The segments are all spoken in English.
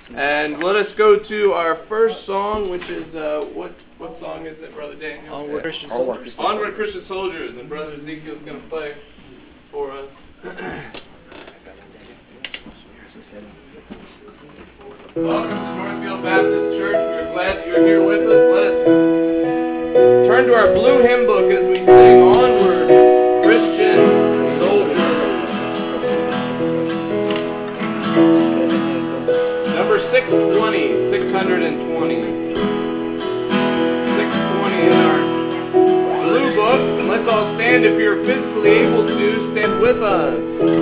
And let us go to our first song, which is, what song is it, Brother Daniel? Onward Christian Soldiers. Onward Christian Soldiers, and Brother Ezekiel's going to play for us. Welcome to Northfield Baptist Church. We're glad that you're here with us. Let us turn to our blue hymn book as we sing Onward Christian Soldiers. Number 620, 620. 620 in our blue book. And let's all stand if you're physically able to. Stand with us.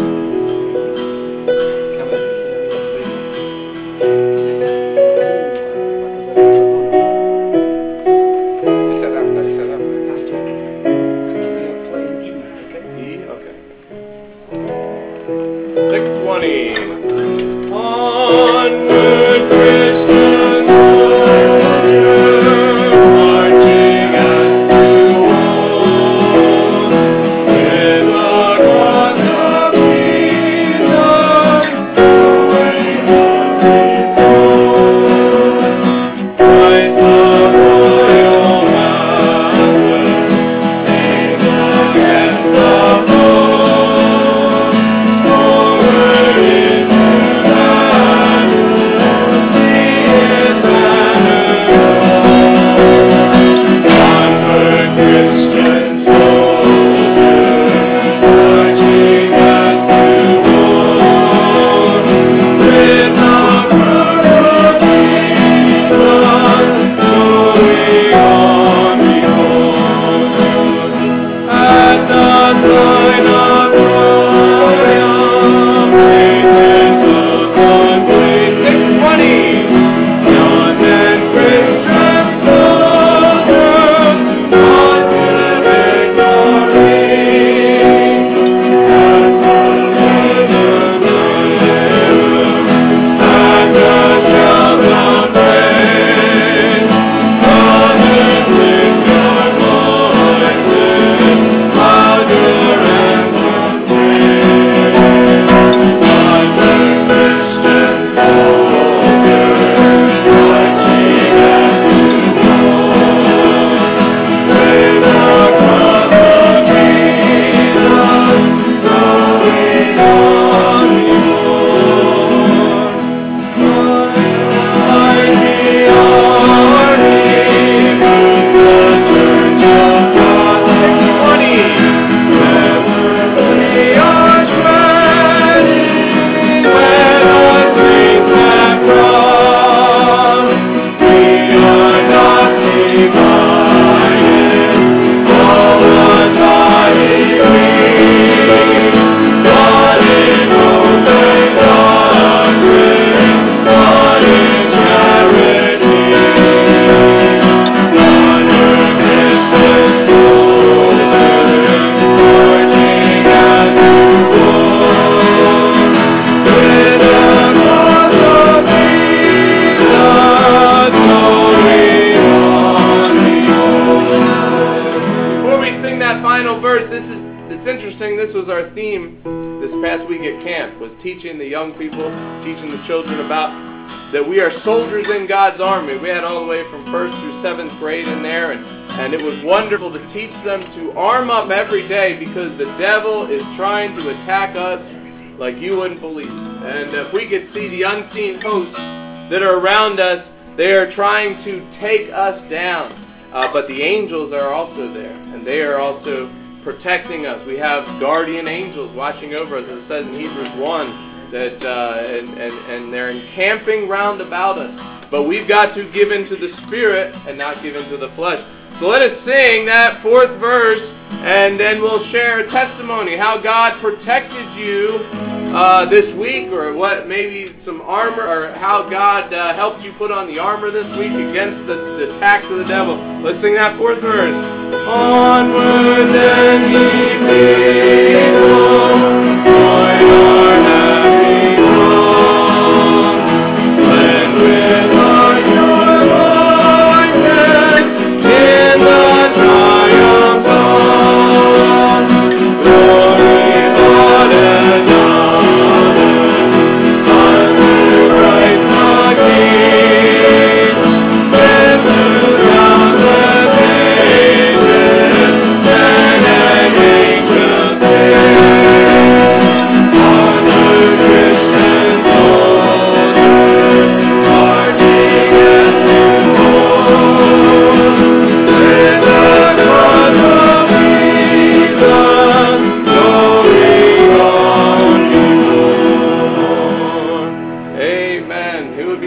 Teaching the young people, teaching the children about that we are soldiers in God's army. We had all the way from 1st through 7th grade in there, and it was wonderful to teach them to arm up every day because the devil is trying to attack us like you wouldn't believe. And if we could see the unseen hosts that are around us, they are trying to take us down. But the angels are also there, and they are also protecting us. We have guardian angels watching over us, as it says in Hebrews 1, that and they're encamping round about us. But we've got to give into the Spirit and not give into the flesh. So let us sing that 4th verse, and then we'll share a testimony, how God protected you this week, or what maybe some armor, or how God helped you put on the armor this week against the attacks of the devil. Let's sing that 4th verse. Onward then ye people, join our happy song, blend with our joy voices in the triumph song. Glory, laud, and honor unto Christ the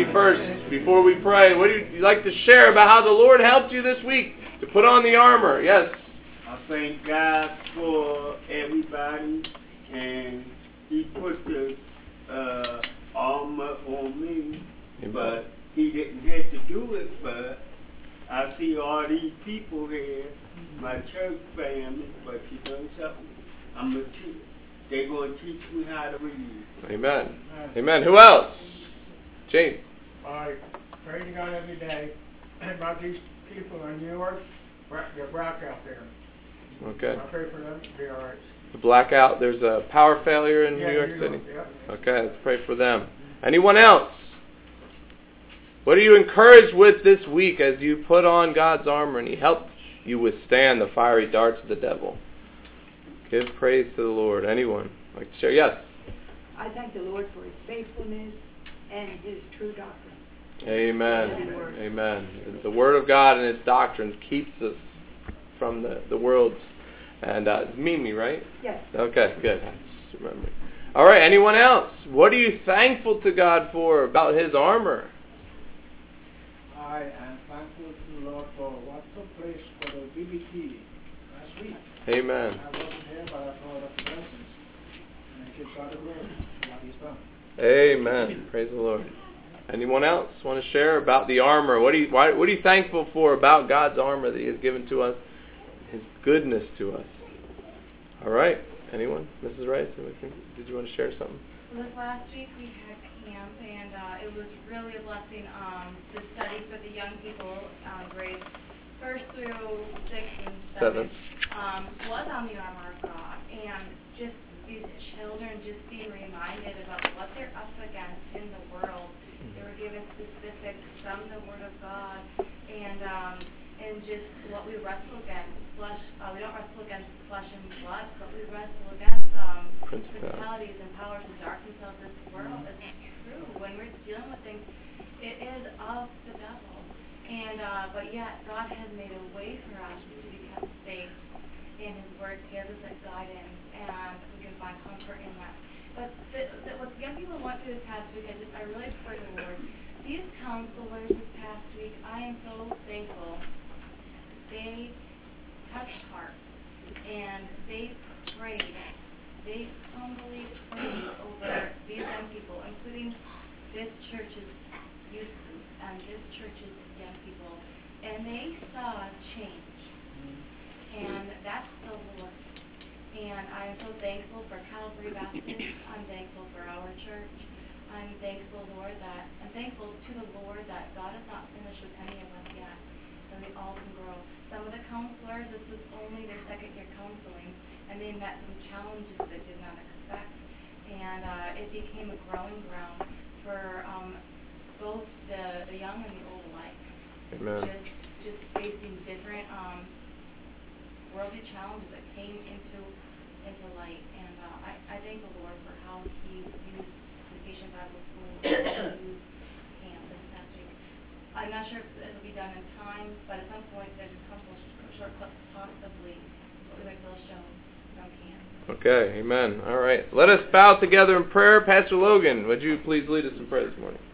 first, before we pray, what do you like to share about how the Lord helped you this week to put on the armor? Yes. I thank God for everybody, and He put the armor on me, Amen. but He didn't have to do it. But I see all these people here, my church family, but you know something? I'm going to teach. They're going to teach me how to read. Amen. Amen. Who else? James. I pray to God every day about these people in New York. They're black out there. Okay. I pray for them to be all right. The blackout. There's a power failure in New York City. Yeah. Okay, let's pray for them. Anyone else? What are you encouraged with this week as you put on God's armor and He helped you withstand the fiery darts of the devil? Give praise to the Lord. Anyone like to share? Yes. I thank the Lord for His faithfulness and His true doctrine. Amen. Amen. The Word of God and its doctrines keeps us from the world's. And Mimi, right? Yes. Okay, good. I just remember. All right, anyone else? What are you thankful to God for about His armor? I am thankful to the Lord for what took place for the BBT last week. Amen. I wasn't here, but I saw the blessings. And I give God the glory for what He's done. Amen. Praise the Lord. Anyone else want to share about the armor? What are you thankful for about God's armor that He has given to us? His goodness to us. All right. Anyone? Mrs. Rice, did you want to share something? Well, this last week we had camp, and it was really a blessing to study for the young people, grades 1st through 6th and 7th. Was on the armor of God, and just these children just being reminded about what they're up against in the world. They were given specifics from the Word of God, and just what we wrestle against. We don't wrestle against flesh and blood, but we wrestle against principalities and powers of darkness of this world. It's true. When we're dealing with things, it is of the devil. And but yet, God has made a way for us to be kept safe in His Word. He has us at guidance, and we can find comfort in that. But what the young people went through this past week, I really pray the Lord. These counselors this past week, I am so thankful. They touched hearts, and they prayed. They humbly prayed over these young people, including this church's youth group and this church's young people, and they saw change. And that's the Lord. And I'm so thankful for Calvary Baptist. I'm thankful for our church. I'm thankful to the Lord that God is not finished with any of us yet, and we all can grow. Some of the counselors, this was only their 2nd year counseling, and they met some challenges they did not expect. And it became a growing ground for both the young and the old alike. Amen. Just facing different worldly challenges that came into light. And I thank the Lord for how He used Vacation Bible School and used camp this past week. I'm not sure if it'll be done in time, but at some point there's a couple short clips possibly what we might be able to show from camp. Okay, amen. All right. Let us bow together in prayer. Pastor Logan, would you please lead us in prayer this morning?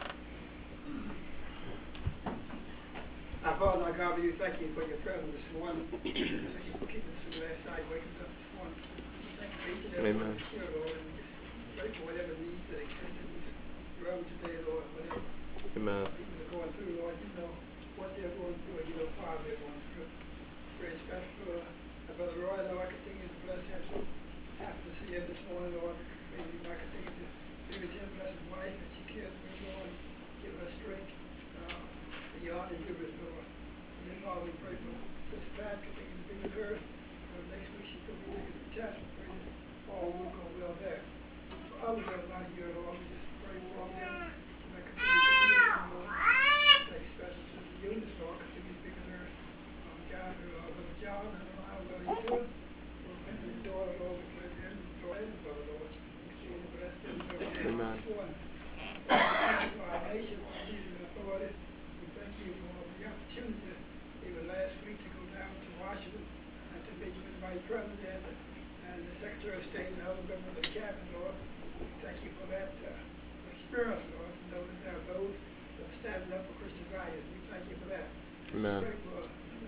Our Father, our God, we thank You for Your presence this morning. Thank You for keeping us through last night, waking us up this morning. Thank You for each and every one that's here, Lord, and just pray for whatever needs that exist in this room today, Lord, whatever Amen. people are going through, Lord, You know what they're going through, and You know how they're going through. Pray especially for our Brother Roy, Lord, I continue to bless him. So happy to see him this morning, Lord. Maybe I continue to be with him, bless his wife, and she cares for him, Lord. Give her strength. You honor You with Lord. And then, Father, we pray for Sister Pat, continue to be with her. Next week she's going to be taking the test. We pray that all will go well there. For others that are not here, Lord, we just pray for all of them. And I continue to be with them, Lord. Thank You special to the Eunice, Lord. Continue to be with her. God, with John, and how well He's doing. Lord, thank You, daughter, Lord. We pray for him, Lord, and brother, Lord. Continue to bless them. Amen. Thank You for our nation, for leaders and authority. Thank You for the opportunity, even last week, to go down to Washington and to meet with the Vice President and the Secretary of State and other members of the Cabinet, Lord. Thank You for that experience, Lord. To know that there are those Amen. Pray for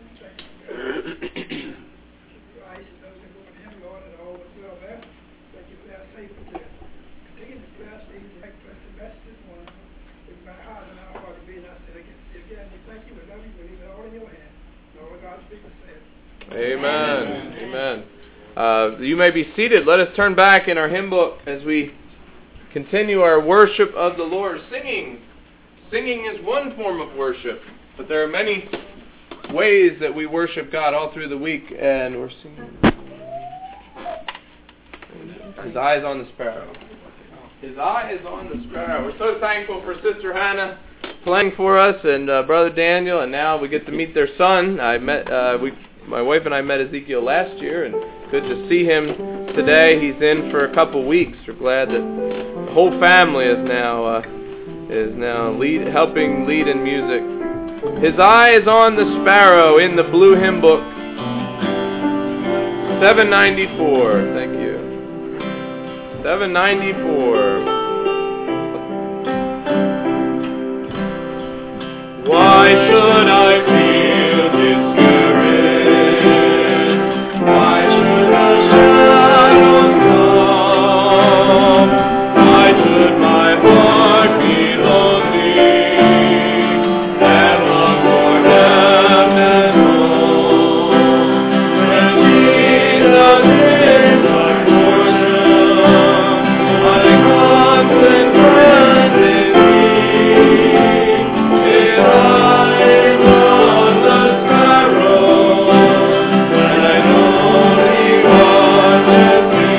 Christ and those that go to him, Lord, and all is well there. Thank you for that faithful to continue to bless these and bless the message this morning. With my heart and our heart to be, and I said again, we thank you, we love you, we leave it all in your hands. And all of God's people said. Amen. Amen. You may be seated. Let us turn back in our hymn book as we continue our worship of the Lord. Singing is one form of worship, but there are many ways that we worship God all through the week, and we're singing. His eye is on the sparrow. His eye is on the sparrow. We're so thankful for Sister Hannah playing for us, and Brother Daniel, and now we get to meet their son. My wife and I met Ezekiel last year, and good to see him today. He's in for a couple weeks. We're glad that the whole family is now helping lead in music. His eye is on the sparrow in the blue hymn book, 794. Thank you. 794. Why should I feel discouraged? Why should the shadows come? Why should my heart be lonely and long for heaven and home? When Jesus is my portion, my constant friend is He. His eye is on the sparrow, and I know He watches me.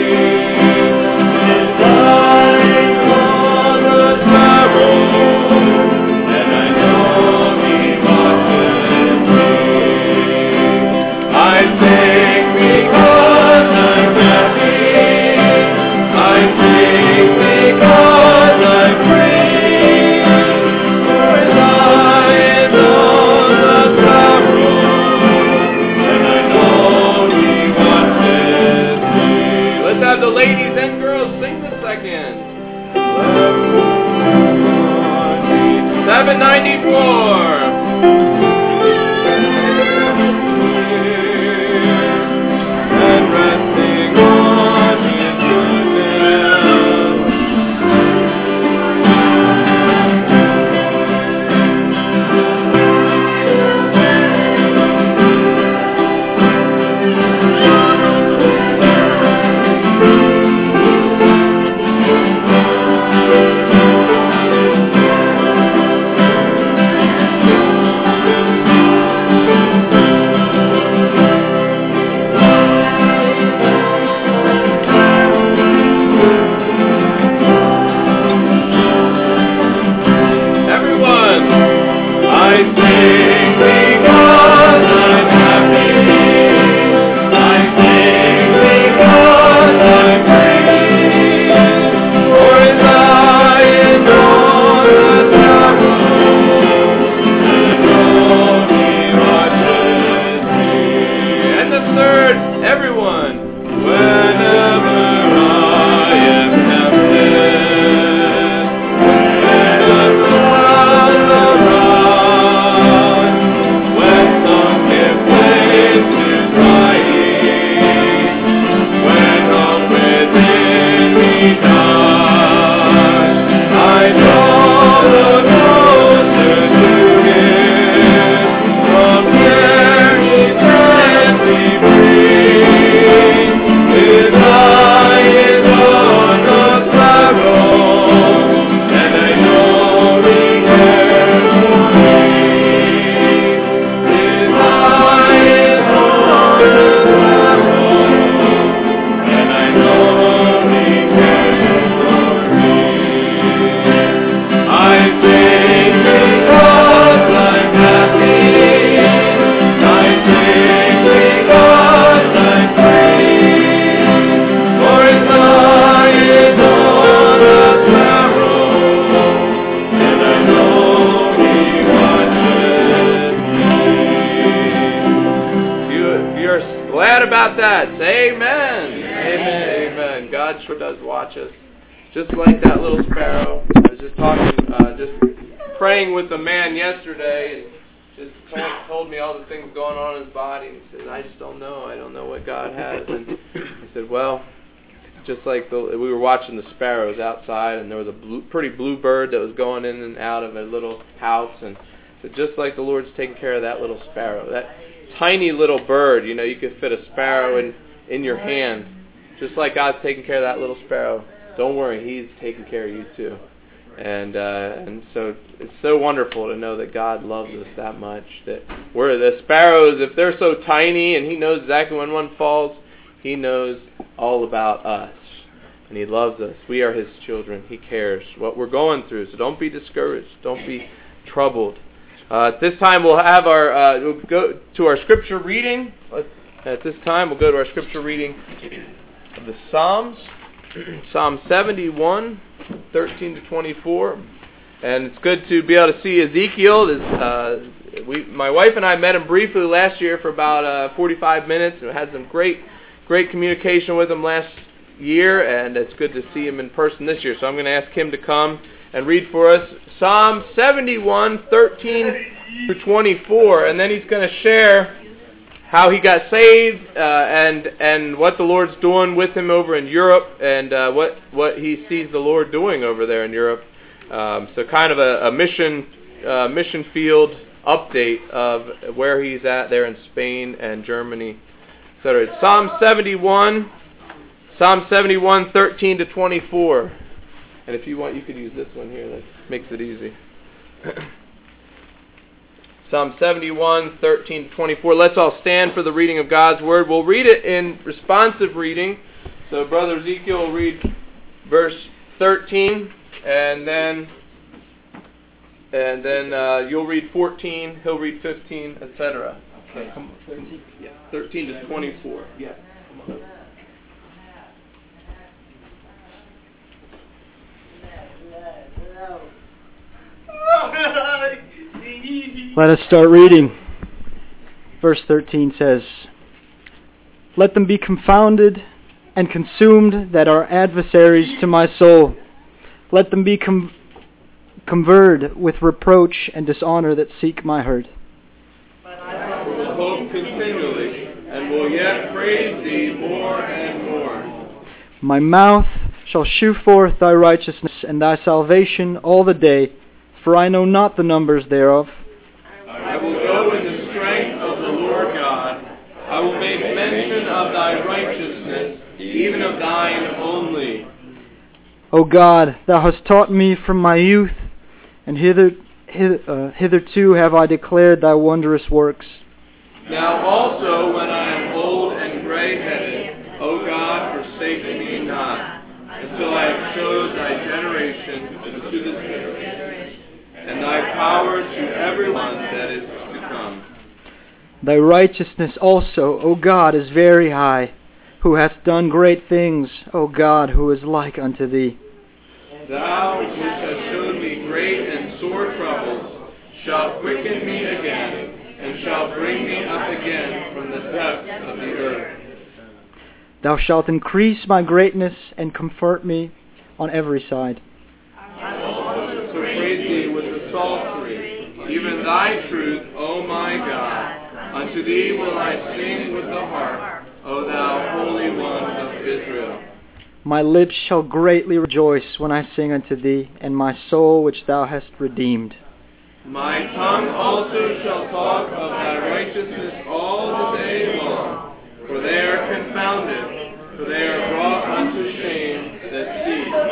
His eye is on the sparrow, and I know He watches me. I sing because I'm happy. I sing because I'm free. For His eye is on the sparrow, and I know He watches me. Let's have the ladies and girls sing the second. 794. And resting on His goodness. Everyone, I sing because I'm happy. I sing because I'm free. For His eye is on the sparrow, and I know He watches me. And the third, everyone. Whenever I am tempted, when I'm on the run, when some give place to sighing, when all within me dies, I draw the closer to Him, from care He sets me free. His eye is on the sparrow, and I know He cares for me. His eye is on the sparrow, and I know He cares for me. I sing because I'm happy. I sing because I'm free. For His eye is on the sparrow, and I know He watches me. If you're glad about that, say amen. Amen. Amen. God sure does watch us. Just like that little sparrow. I was just praying with a man yesterday, and just told me all the things going on in his body, and he said, I just don't know. I don't know what God has. And he said, well, just like we were watching the sparrows outside, and there was a pretty blue bird that was going in and out of a little house, and he said, just like the Lord's taking care of that little sparrow, that tiny little bird, you could fit a sparrow in your hand, just like God's taking care of that little sparrow. Don't worry, He's taking care of you too. And so it's so wonderful to know that God loves us that much, that we're the sparrows. If they're so tiny and He knows exactly when one falls, He knows all about us, and He loves us. We are His children. He cares what we're going through, so don't be discouraged. Don't be troubled. At this time, we'll have we'll go to our scripture reading. At this time, we'll go to our scripture reading of the Psalms. Psalm 71, 13 to 24. And it's good to be able to see Ezekiel. My wife and I met him briefly last year for about 45 minutes, and had some great communication with him last year, and it's good to see him in person this year. So I'm going to ask him to come and read for us Psalm 71, 13 to 24, and then he's going to share how he got saved, and what the Lord's doing with him over in Europe, and what he sees the Lord doing over there in Europe. So kind of a mission field update of where he's at there in Spain and Germany, etc. It's Psalm 71, 13 to 24. And if you want, you could use this one here. That makes it easy. Psalm 71, 13 to 24. Let's all stand for the reading of God's Word. We'll read it in responsive reading. So Brother Ezekiel will read verse 13, and then you'll read 14, he'll read 15, etc. Okay, come on. 13? Yeah, 13 to 24. Yeah, come on. Let us start reading. Verse 13 says, "Let them be confounded and consumed that are adversaries to my soul. Let them be covered with reproach and dishonor that seek my hurt. I will hope continually, and will yet praise thee more and more. My mouth shall shew forth thy righteousness and thy salvation all the day, for I know not the numbers thereof. I will go in the strength of the Lord God. I will make mention of thy righteousness, even of thine only. O God, thou hast taught me from my youth, and hitherto have I declared thy wondrous works. Now also when I am old and gray-headed, O God, forsake me not, until I have showed thy generation to this generation, and thy power to everyone that is to come. Thy righteousness also, O God, is very high, who hast done great things, O God, who is like unto thee. Thou, which hast shown me great and sore troubles, shalt quicken me again, and shalt bring me up again from the depths of the earth. Thou shalt increase my greatness and comfort me on every side. I will also praise thee with the psaltery, even thy truth, O my God. Unto thee will I sing with the harp, O thou Holy One of Israel. My lips shall greatly rejoice when I sing unto thee, and my soul which thou hast redeemed. My tongue also shall talk of thy righteousness all the day long, for they are confounded, for they are brought unto shame that seek my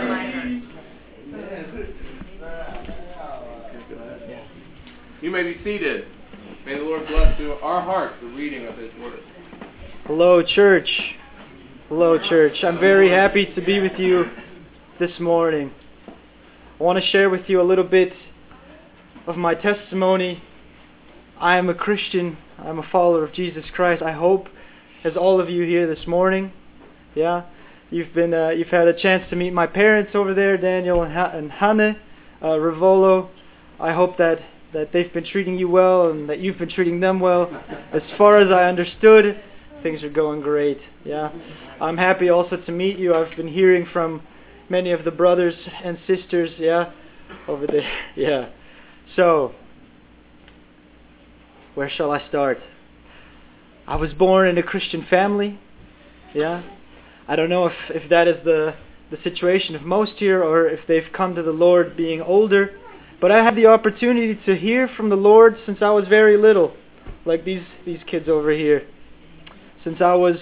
hurt. You may be seated. May the Lord bless to our hearts the reading of His Word. Hello, church. Hello, church. I'm very happy to be with you this morning. I want to share with you a little bit of my testimony. I am a Christian. I'm a follower of Jesus Christ. I hope, as all of you here this morning, you've had a chance to meet my parents over there, Daniel and Hanne Rivolo. I hope that they've been treating you well and that you've been treating them well. As far as I understood, things are going great. Yeah, I'm happy also to meet you. I've been hearing from many of the brothers and sisters. Over there. Yeah. So, Where shall I start? I was born in a Christian family. Yeah. I don't know if that is the situation of most here, or if they've come to the Lord being older. But I had the opportunity to hear from the Lord since I was very little, like these kids over here. Since I was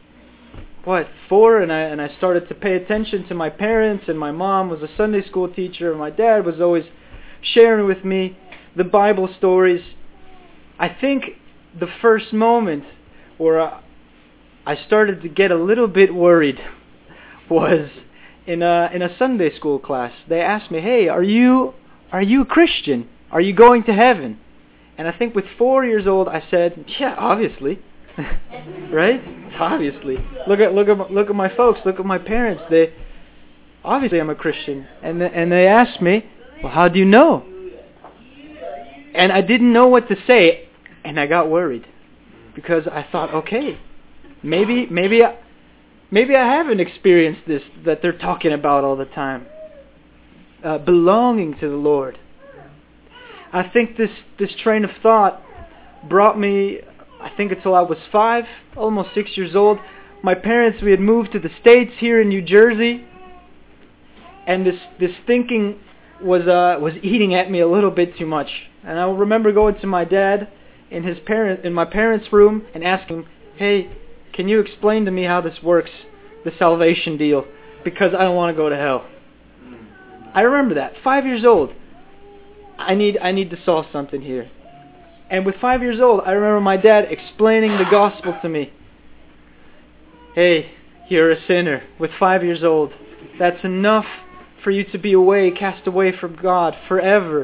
4, and I started to pay attention to my parents, and my mom was a Sunday school teacher, and my dad was always sharing with me the Bible stories. I think the first moment where I started to get a little bit worried was in a Sunday school class. They asked me, "Hey, are you a Christian? Are you going to heaven?" And I think with 4 years old, I said, "Yeah, obviously." Right? Obviously. Look at my folks. Look at my parents. Obviously I'm a Christian. And they asked me, "Well, how do you know?" And I didn't know what to say, and I got worried because I thought, okay, maybe I haven't experienced this that they're talking about all the time. Belonging to the Lord. I think this train of thought brought me, I think, until I was 5, almost 6 years old. My parents, we had moved to the States here in New Jersey, and this thinking was eating at me a little bit too much. And I remember going to my dad in my parents' room and asking, "Hey, can you explain to me how this works, the salvation deal? Because I don't want to go to hell." I remember that, 5 years old. I need to solve something here. And with 5 years old, I remember my dad explaining the gospel to me. "Hey, you're a sinner." With 5 years old, that's enough for you to be cast away from God forever.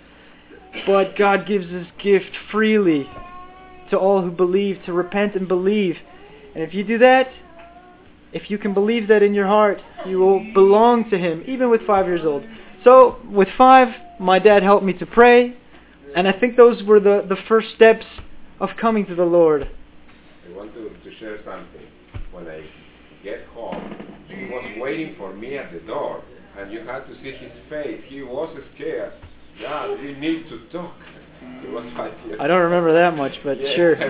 But God gives His gift freely to all who believe, to repent and believe. And if you do that, if you can believe that in your heart, you will belong to Him, even with 5 years old. So, with 5, my dad helped me to pray. And I think those were the first steps of coming to the Lord. I want to share something. When I get home, he was waiting for me at the door, and you had to see his face. He was scared. "Yeah, we need to talk." He was 5 years. I don't remember that much, but yes. sure.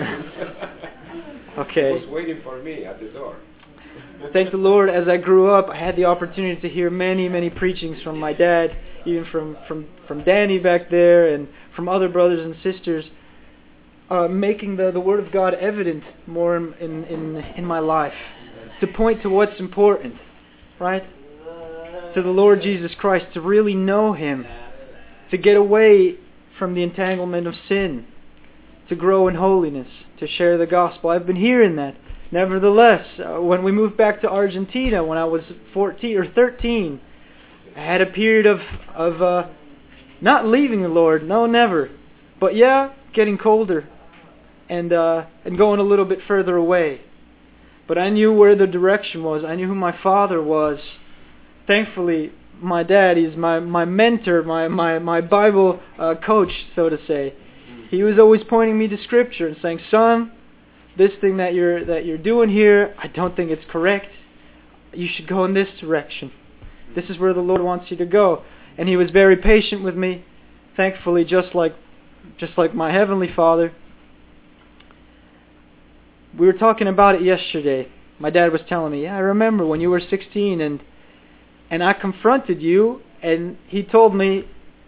Okay. He was waiting for me at the door. Thank the Lord, as I grew up, I had the opportunity to hear many preachings from my dad, even from Danny back there, and from other brothers and sisters, making the Word of God evident more in my life, to point to what's important, right? To the Lord Jesus Christ, to really know Him, to get away from the entanglement of sin, to grow in holiness, to share the gospel. I've been hearing that. Nevertheless, when we moved back to Argentina when I was 14 or 13, I had a period of not leaving the Lord, no, never, but getting colder and going a little bit further away. But I knew where the direction was. I knew who my Father was. Thankfully, my dad is my mentor, my Bible coach, so to say. He was always pointing me to Scripture and saying, "Son, this thing that you're doing here, I don't think it's correct. You should go in this direction. This is where the Lord wants you to go." And He was very patient with me, thankfully, just like my Heavenly Father. We were talking about it yesterday. My dad was telling me, "I remember when you were 16 and I confronted you, and he told me,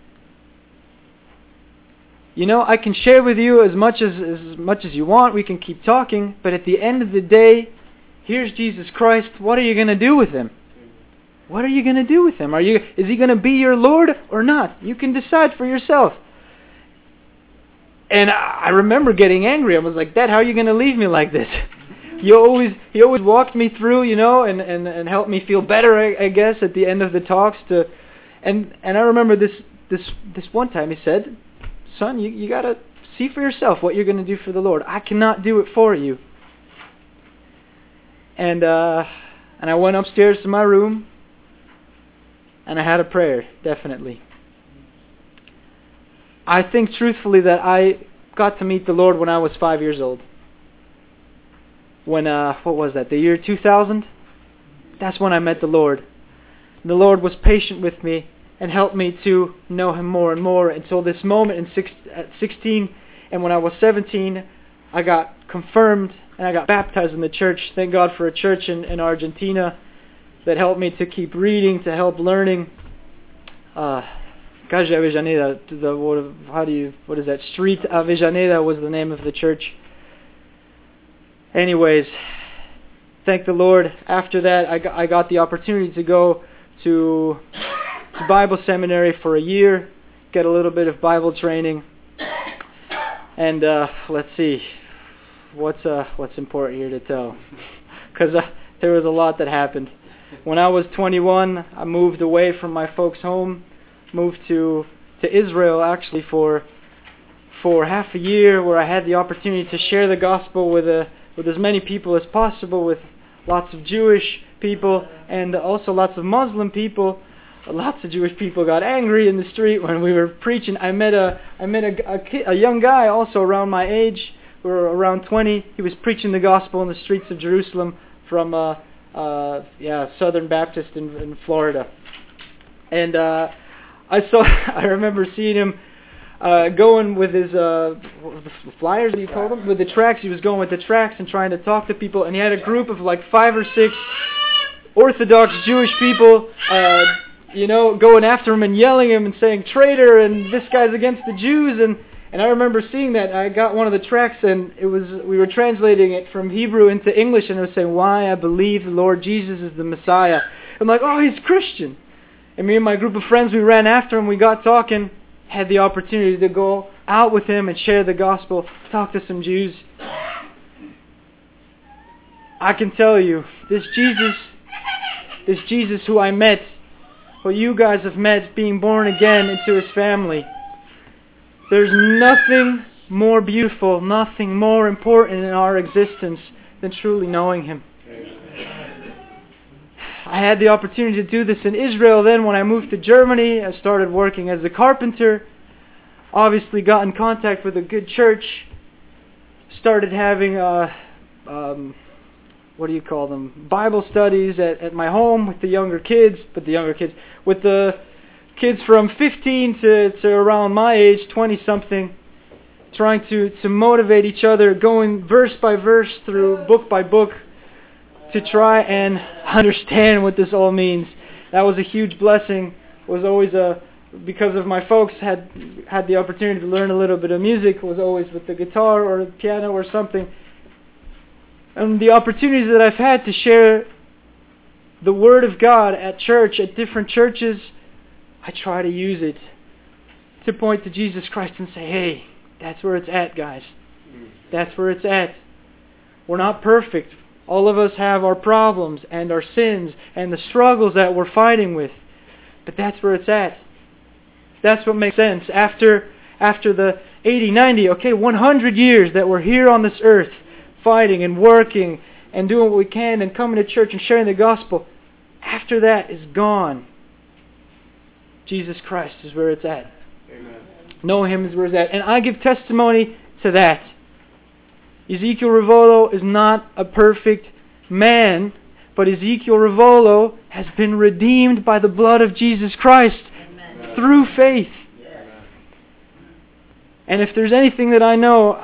I can share with you as much as you want. We can keep talking, but at the end of the day, here's Jesus Christ. What are you going to do with Him? What are you going to do with Him? Is He going to be your Lord or not? You can decide for yourself." And I remember getting angry. I was like, "Dad, how are you going to leave me like this?" He always walked me through, and helped me feel better, I guess, at the end of the talks. And I remember this one time He said, "Son, you got to see for yourself what you're going to do for the Lord. I cannot do it for you." And I went upstairs to my room, and I had a prayer, definitely. I think truthfully that I got to meet the Lord when I was 5 years old. When, what was that, the year 2000? That's when I met the Lord. The Lord was patient with me and helped me to know Him more and more until this moment at 16, And when I was 17, I got confirmed and I got baptized in the church. Thank God for a church in Argentina that helped me to keep reading, to help learning. Calle Avellaneda, what is that? Street Avellaneda was the name of the church. Anyways, thank the Lord. After that, I got the opportunity to go to Bible seminary for a year, get a little bit of Bible training. And let's see, what's important here to tell? Because there was a lot that happened. When I was 21, I moved away from my folks' home, moved to Israel actually for half a year, where I had the opportunity to share the gospel with as many people as possible, with lots of Jewish people and also lots of Muslim people. Lots of Jewish people got angry in the street when we were preaching. I met a young guy also around my age. We were around 20. He was preaching the gospel in the streets of Jerusalem from Southern Baptist in Florida. And I remember seeing him going with his flyers, you call them, with the tracts. He was going with the tracts and trying to talk to people. And he had a group of like 5 or 6 Orthodox Jewish people, going after him and yelling him and saying traitor and this guy's against the Jews. And I remember seeing that. I got one of the tracts and we were translating it from Hebrew into English, and it was saying, "Why I believe the Lord Jesus is the Messiah." I'm like, oh, he's Christian. And me and my group of friends, we ran after him, we got talking, had the opportunity to go out with him and share the gospel, talk to some Jews. I can tell you, this Jesus who I met, who you guys have met, being born again into His family, there's nothing more beautiful, nothing more important in our existence than truly knowing Him. I had the opportunity to do this in Israel. Then when I moved to Germany, I started working as a carpenter. Obviously got in contact with a good church. Started having, Bible studies at my home with the younger kids. With the kids from 15 to around my age, 20-something. Trying to motivate each other, going verse by verse through book by book, to try and understand what this all means. That was a huge blessing. Was always because of my folks had the opportunity to learn a little bit of music, was always with the guitar or the piano or something. And the opportunities that I've had to share the Word of God at church, at different churches, I try to use it to point to Jesus Christ and say, hey, that's where it's at, guys. That's where it's at. We're not perfect. All of us have our problems and our sins and the struggles that we're fighting with. But that's where it's at. That's what makes sense. After the 80, 90, 100 years that we're here on this earth, fighting and working and doing what we can and coming to church and sharing the gospel, after that is gone. Jesus Christ is where it's at. Amen. Know Him is where it's at. And I give testimony to that. Ezekiel Rivolo is not a perfect man, but Ezekiel Rivolo has been redeemed by the blood of Jesus Christ. Amen. Through faith. Yes. And if there's anything that I know,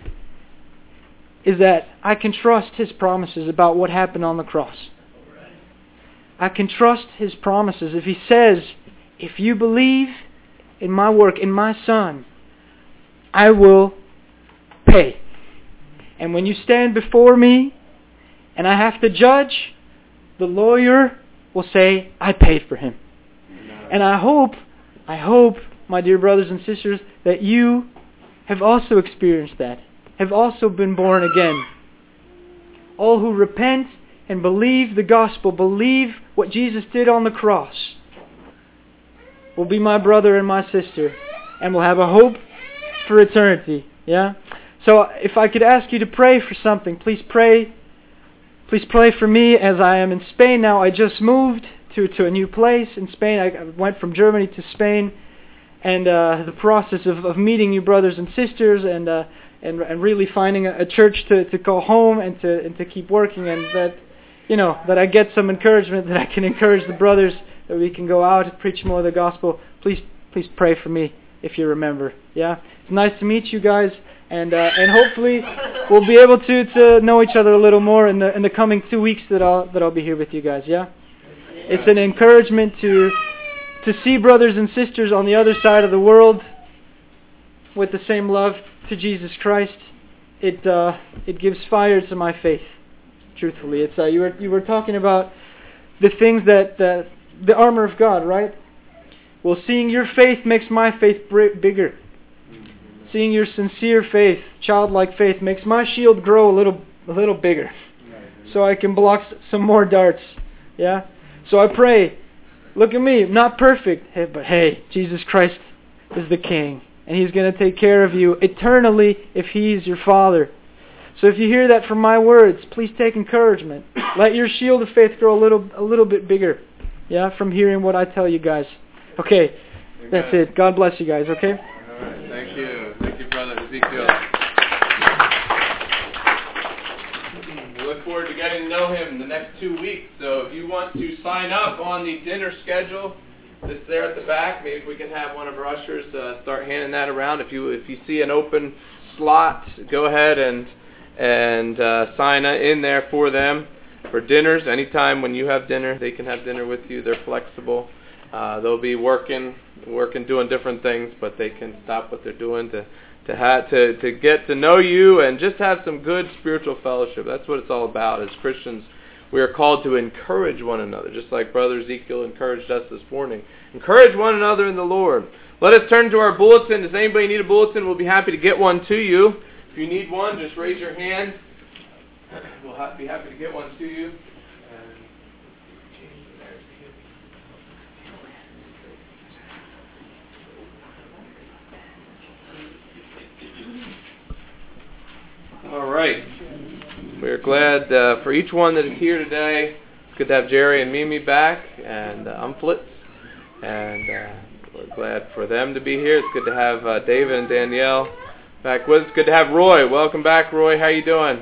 is that I can trust His promises about what happened on the cross. I can trust His promises. If He says, if you believe in my work, in my Son, I will pay. And when you stand before me and I have to judge, the lawyer will say, I paid for him. And I hope, my dear brothers and sisters, that you have also experienced that, have also been born again. All who repent and believe the gospel, believe what Jesus did on the cross, will be my brother and my sister, and will have a hope for eternity. Yeah? So if I could ask you to pray for something, please pray. Please pray for me as I am in Spain now. I just moved to a new place in Spain. I went from Germany to Spain, and the process of meeting you brothers and sisters and really finding a church to call home and to keep working, and that I get some encouragement, that I can encourage the brothers, that we can go out and preach more of the gospel. Please pray for me if you remember. Yeah? It's nice to meet you guys. and hopefully we'll be able to know each other a little more in the coming 2 weeks that I'll be here with you guys. Yeah, it's an encouragement to see brothers and sisters on the other side of the world with the same love to Jesus Christ. It gives fire to my faith. Truthfully, it's you were talking about the things that the armor of God, right? Well, seeing your faith makes my faith bigger. Seeing your sincere faith, childlike faith, makes my shield grow a little bigger, so I can block some more darts. Yeah. So I pray. Look at me, I'm not perfect, but hey, Jesus Christ is the King, and He's going to take care of you eternally if He's your Father. So if you hear that from my words, please take encouragement. Let your shield of faith grow a little bit bigger. Yeah, from hearing what I tell you guys. Okay, Amen. That's it. God bless you guys, okay? All right, thank you. Thank you, Brother Ezekiel. We look forward to getting to know him in the next 2 weeks. So if you want to sign up on the dinner schedule, it's there at the back. Maybe we can have one of our ushers start handing that around. If you see an open slot, go ahead and sign in there for them for dinners. Anytime when you have dinner, they can have dinner with you. They're flexible. They'll be working, doing different things, but they can stop what they're doing to get to know you and just have some good spiritual fellowship. That's what it's all about. As Christians, we are called to encourage one another, just like Brother Ezekiel encouraged us this morning. Encourage one another in the Lord. Let us turn to our bulletin. Does anybody need a bulletin? We'll be happy to get one to you. If you need one, just raise your hand. We'll be happy to get one to you. All right. We're glad for each one that is here today. It's good to have Jerry and Mimi back, and Umflitz. And we're glad for them to be here. It's good to have David and Danielle back with us. Good to have Roy. Welcome back, Roy. How you doing?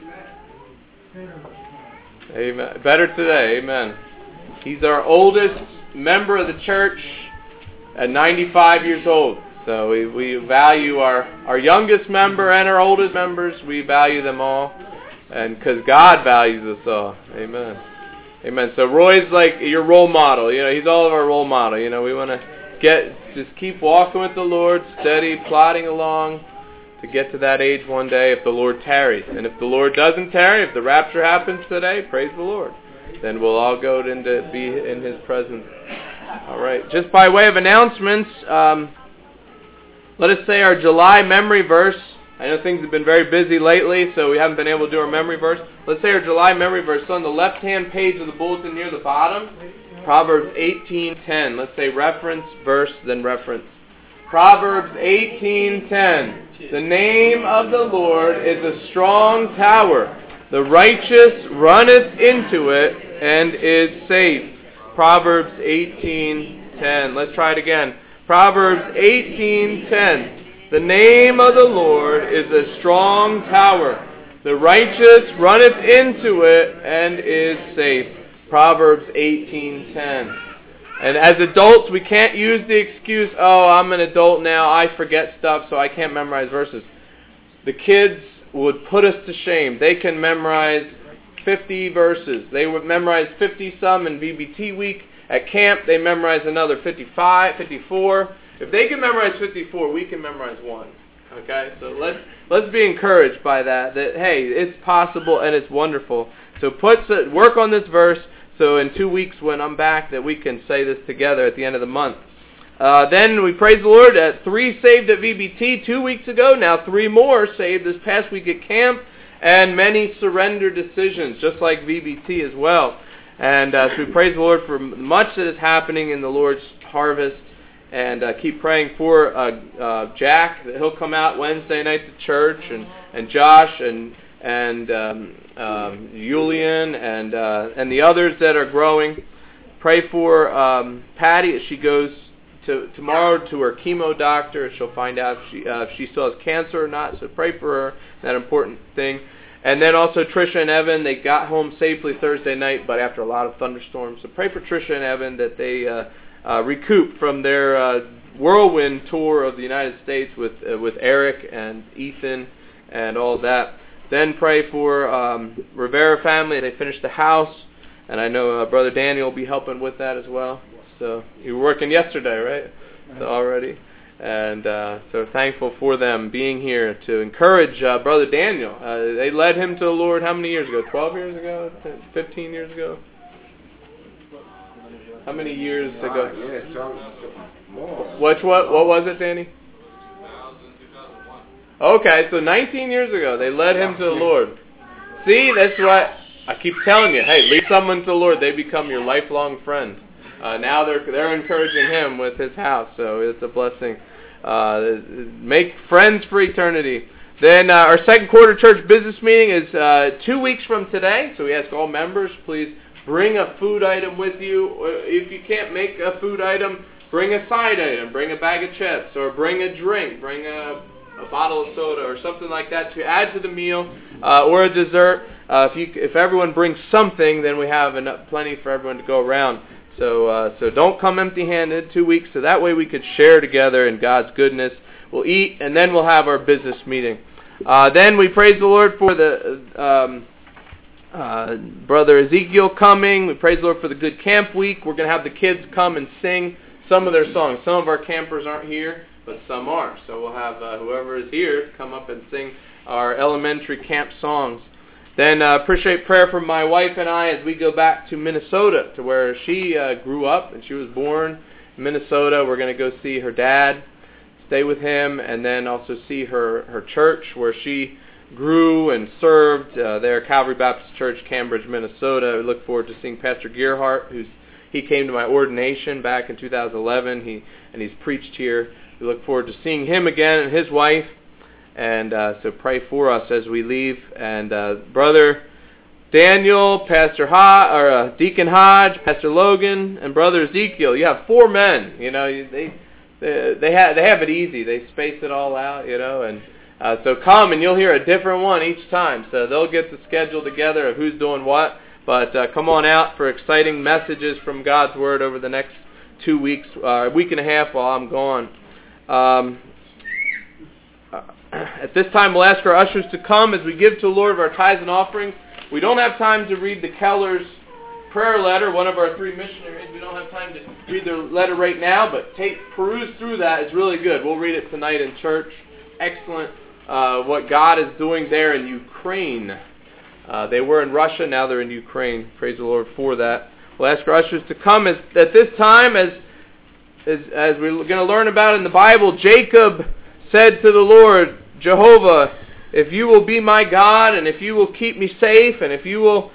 Amen. Better today. Amen. He's our oldest member of the church at 95 years old. So we value our youngest member and our oldest members. We value them all, and because God values us all. Amen. Amen. So Roy's like your role model. You know, he's all of our role model. You know, we want to just keep walking with the Lord, steady, plodding along to get to that age one day if the Lord tarries. And if the Lord doesn't tarry, if the rapture happens today, praise the Lord. Then we'll all go to be in His presence. All right. Just by way of announcements, let us say our July memory verse. I know things have been very busy lately, so we haven't been able to do our memory verse. Let's say our July memory verse. So on the left-hand page of the bulletin near the bottom, Proverbs 18:10. Let's say reference, verse, then reference. Proverbs 18:10. The name of the Lord is a strong tower. The righteous runneth into it and is safe. Proverbs 18:10. Let's try it again. Proverbs 18:10. The name of the Lord is a strong tower. The righteous runneth into it and is safe. Proverbs 18:10. And as adults, we can't use the excuse, oh, I'm an adult now, I forget stuff, so I can't memorize verses. The kids would put us to shame. They can memorize 50 verses. They would memorize 50-some in VBT week. At camp, they memorize another 55, 54. If they can memorize 54, we can memorize one. Okay? So let's be encouraged by that hey, it's possible and it's wonderful. So work on this verse so in 2 weeks when I'm back that we can say this together at the end of the month. Then we praise the Lord at 3 saved at VBT 2 weeks ago. Now 3 more saved this past week at camp. And many surrender decisions, just like VBT as well. And so we praise the Lord for much that is happening in the Lord's harvest. And keep praying for Jack, that he'll come out Wednesday night to church, and Josh, and Julian, and the others that are growing. Pray for Patty as she goes tomorrow to her chemo doctor. She'll find out if she still has cancer or not. So pray for her, that important thing. And then also Tricia and Evan, they got home safely Thursday night, but after a lot of thunderstorms. So pray for Tricia and Evan that they recoup from their whirlwind tour of the United States with Eric and Ethan and all that. Then pray for Rivera family. They finished the house, and I know Brother Daniel will be helping with that as well. So you were working yesterday, right? So already. And so thankful for them being here to encourage Brother Daniel. They led him to the Lord how many years ago? 12 years ago? 15 years ago? How many years ago? Yes, more. What was it, Danny? 2001. Okay, so 19 years ago they led him to the Lord. See, that's why I keep telling you. Hey, lead someone to the Lord; they become your lifelong friend. Now they're encouraging him with his house, so it's a blessing. Make friends for eternity. Then our second quarter church business meeting is 2 weeks from today, so we ask all members, please bring a food item with you. If you can't make a food item, bring a side item, bring a bag of chips, or bring a drink, bring a bottle of soda or something like that to add to the meal, or a dessert. If everyone brings something, then we have plenty for everyone to go around. So don't come empty-handed. 2 weeks, so that way we could share together in God's goodness. We'll eat, and then we'll have our business meeting. Then we praise the Lord for the Brother Ezekiel coming. We praise the Lord for the Good Camp Week. We're going to have the kids come and sing some of their songs. Some of our campers aren't here, but some are. So we'll have whoever is here come up and sing our elementary camp songs. Then appreciate prayer from my wife and I as we go back to Minnesota, to where she grew up, and she was born in Minnesota. We're going to go see her dad, stay with him, and then also see her church where she grew and served there, Calvary Baptist Church, Cambridge, Minnesota. We look forward to seeing Pastor Gearhart, he came to my ordination back in 2011, and he's preached here. We look forward to seeing him again and his wife. And so pray for us as we leave. And Brother Daniel, Deacon Hodge, Pastor Logan, and Brother Ezekiel. You have 4 men. You know, they have it easy. They space it all out. You know, and so come and you'll hear a different one each time. So they'll get the schedule together of who's doing what. But come on out for exciting messages from God's Word over the next 2 weeks, a week and a half while I'm gone. At this time, we'll ask our ushers to come as we give to the Lord of our tithes and offerings. We don't have time to read the Kellers' prayer letter, one of our 3 missionaries. We don't have time to read their letter right now, but peruse through that. It's really good. We'll read it tonight in church. Excellent what God is doing there in Ukraine. They were in Russia, now they're in Ukraine. Praise the Lord for that. We'll ask our ushers to come at this time as we're going to learn about in the Bible. Jacob said to the Lord, Jehovah, if you will be my God, and if you will keep me safe, and if you will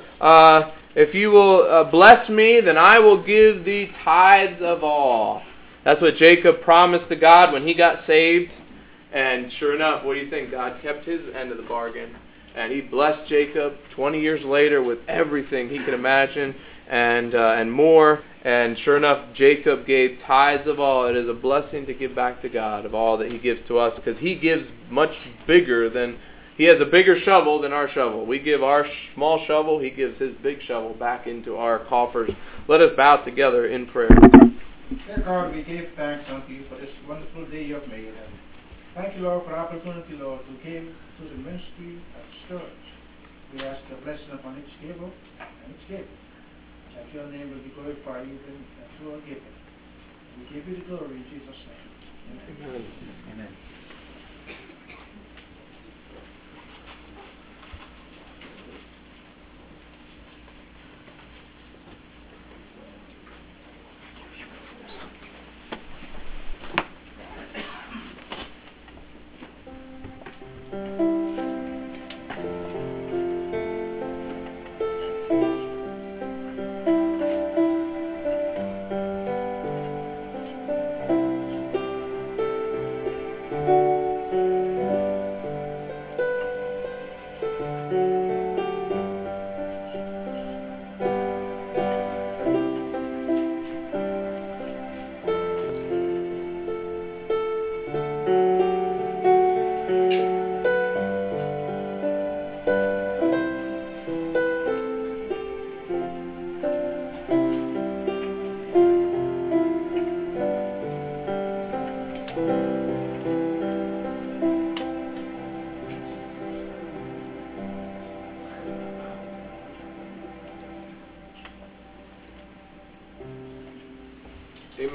bless me, then I will give thee tithes of all. That's what Jacob promised to God when he got saved. And sure enough, what do you think? God kept his end of the bargain. And he blessed Jacob 20 years later with everything he could imagine and more. And sure enough, Jacob gave tithes of all. It is a blessing to give back to God of all that he gives to us, because he gives much bigger than, he has a bigger shovel than our shovel. We give our small shovel, he gives his big shovel back into our coffers. Let us bow together in prayer. Dear God, we give thanks unto you for this wonderful day you have made. Thank you, Lord, for the opportunity, Lord, to give to the ministry of the church. We ask a blessing upon each giver and each giver, that your name will be glorified even through our giving. We give you the glory in Jesus' name. Amen. Amen.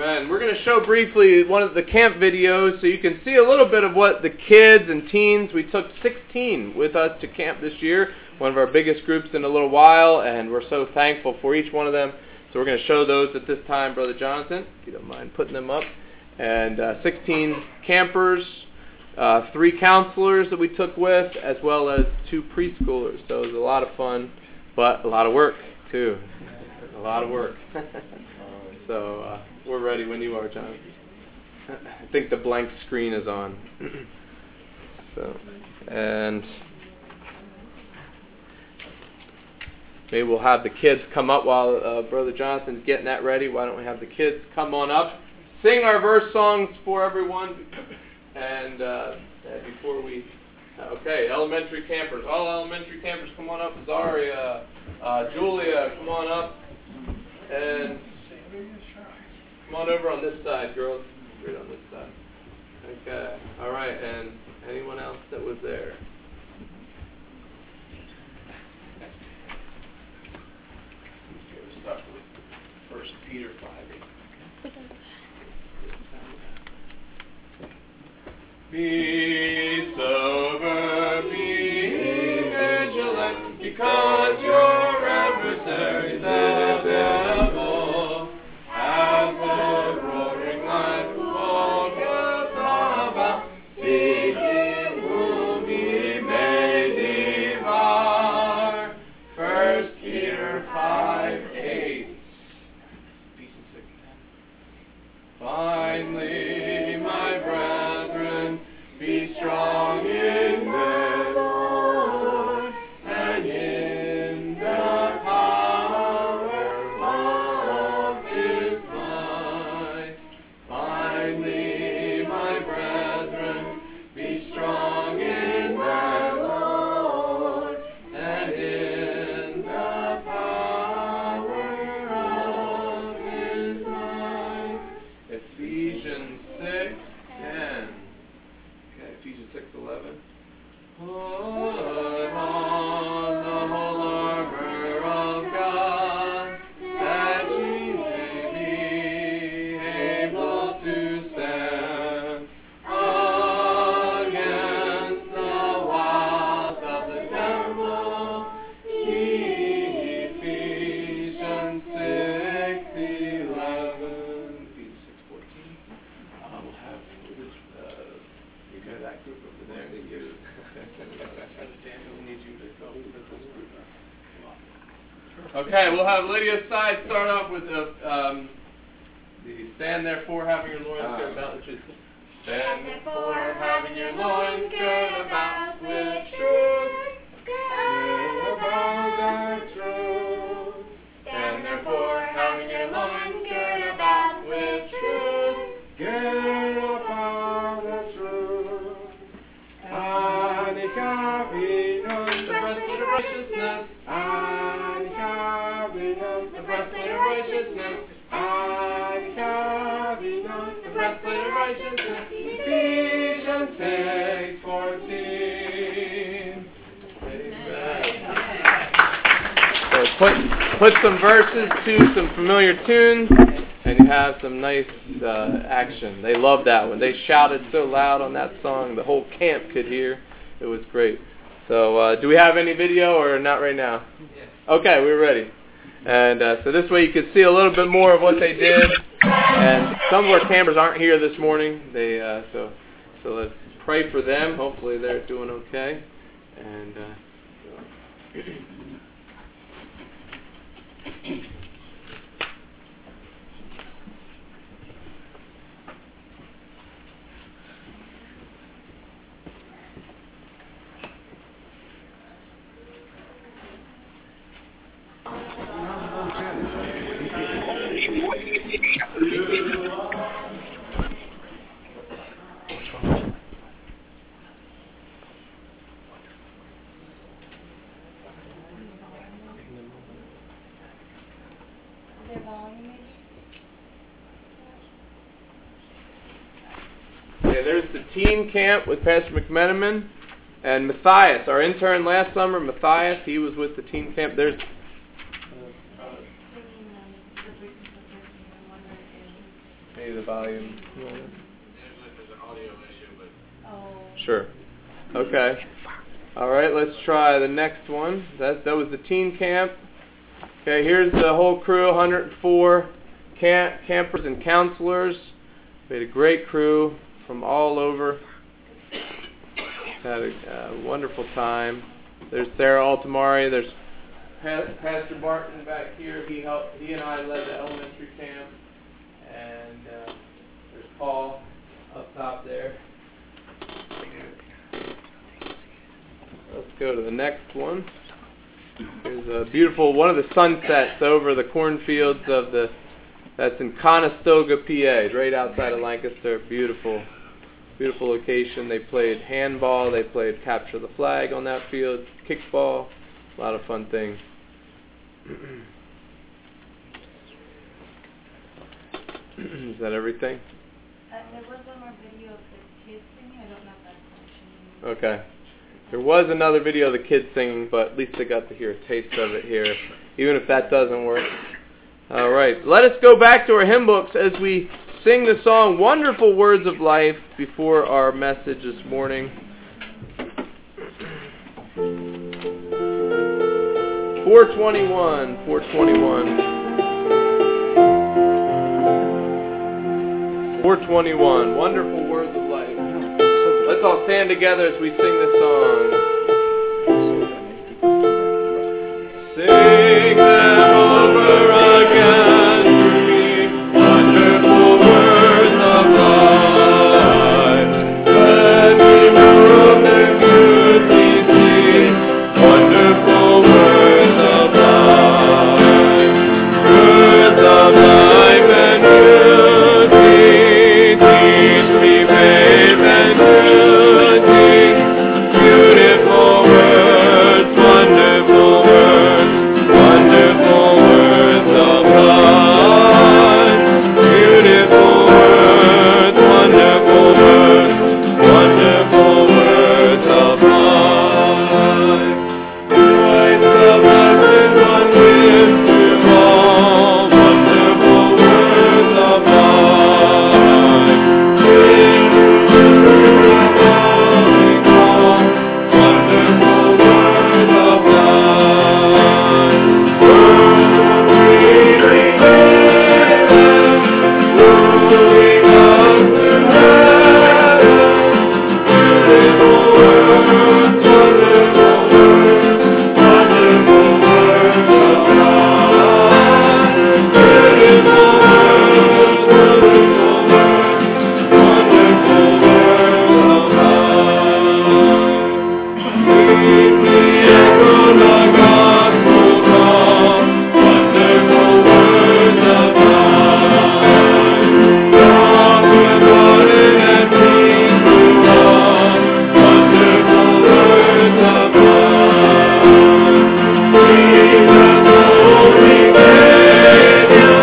Amen. We're going to show briefly one of the camp videos so you can see a little bit of what the kids and teens, we took 16 with us to camp this year, one of our biggest groups in a little while, and we're so thankful for each one of them. So we're going to show those at this time, Brother Jonathan, if you don't mind putting them up. And 16 campers, 3 counselors that we took with, as well as 2 preschoolers. So it was a lot of fun, but a lot of work, too. A lot of work. So we're ready when you are, John. I think the blank screen is on. So, and maybe we'll have the kids come up while Brother Jonathan's getting that ready. Why don't we have the kids come on up, sing our verse songs for everyone, and before we... Okay, elementary campers. All elementary campers, come on up. Zaria, Julia, come on up. And come on over on this side, girls. Right on this side. Okay. All right. And anyone else that was there? Okay, we'll start with 1 Peter 5:8. Be sober, be vigilant, because your adversary, the devil, as a roaring lion, walketh about, seeking whom he may devour. 1 Peter 5:8. Finally, my brethren, be strong in the Lord and in the power of His might. Finally, my brethren, be strong in the Lord and in the power of His might. Ephesians 6:10. Ephesians 6:11. Put on the whole armor of God, that ye may be able to stand against the wiles of the devil. Ephesians 6:11. Ephesians 6:14. We'll have you go to that group over there. Daniel needs you to go with this group. Okay, we'll have Lydia's side start off with the stand therefore having your loins girt about with truth. Stand therefore having your loins girt about with truth. Girt about the truth. Stand therefore having your loins girt about with truth. Girt about the truth. And having on the breastplate of righteousness. And having on the breastplate of righteousness. And having on the breastplate of righteousness. Ephesians 6:14. Amen. So put some verses to some familiar tunes, and you have some nice action. They loved that one. They shouted so loud on that song, the whole camp could hear. It was great. So do we have any video or not right now? Yes. Okay, we're ready. And so this way you can see a little bit more of what they did. And some of our campers aren't here this morning. They so let's pray for them. Hopefully they're doing okay. And there's the teen camp with Pastor McMenamin and Matthias, our intern last summer. Matthias, he was with the teen camp. There's Maybe the volume. Oh. Sure. Okay. All right, let's try the next one. That was the teen camp. Okay, here's the whole crew, 104 campers and counselors. We had a great crew from all over. Had a wonderful time. There's Sarah Altamari. There's Pastor Barton back here. He and I led the elementary camp. And there's Paul up top there. Let's go to the next one. There's a beautiful, one of the sunsets over the cornfields that's in Conestoga, PA, right outside of Lancaster. Beautiful, beautiful location. They played handball, they played capture the flag on that field, kickball, a lot of fun things. Is that everything? There was one more video of the kids singing. I don't know if that's functioning. Okay. There was another video of the kids singing, but at least they got to hear a taste of it here, even if that doesn't work. All right. Let us go back to our hymn books as we sing the song Wonderful Words of Life before our message this morning. 421. 421. Wonderful Words of Life. Let's all stand together as we sing this song. Sing them over again to me, wonderful words of life. Let me move the good disease, wonderful words of life. Words of life and beauty, teach me faith and beauty. Beautiful words, wonderful words, wonderful words of life. Beautiful words, wonderful words, wonderful words of life. Christ the blessed one gives to all, wonderful words of life. Sing to the falling dawn, wonderful words of life. Words of healing heaven, moving up to heaven. Beautiful words, wonderful words, wonderful words of life. Beautiful words, wonderful words, wonderful words of life. Sweetly echo the gospel call, wonderful words of life. God will pardon and peace through all, wonderful words of life. Jesus, holy Savior,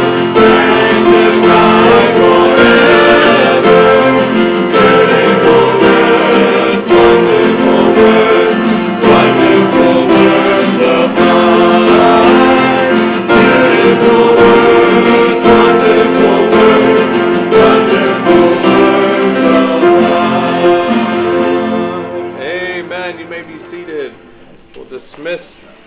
sanctified forever. Beautiful words, wonderful words, wonderful words of life. Beautiful words, wonderful words, wonderful words of life. Amen. You may be seated. We'll dismiss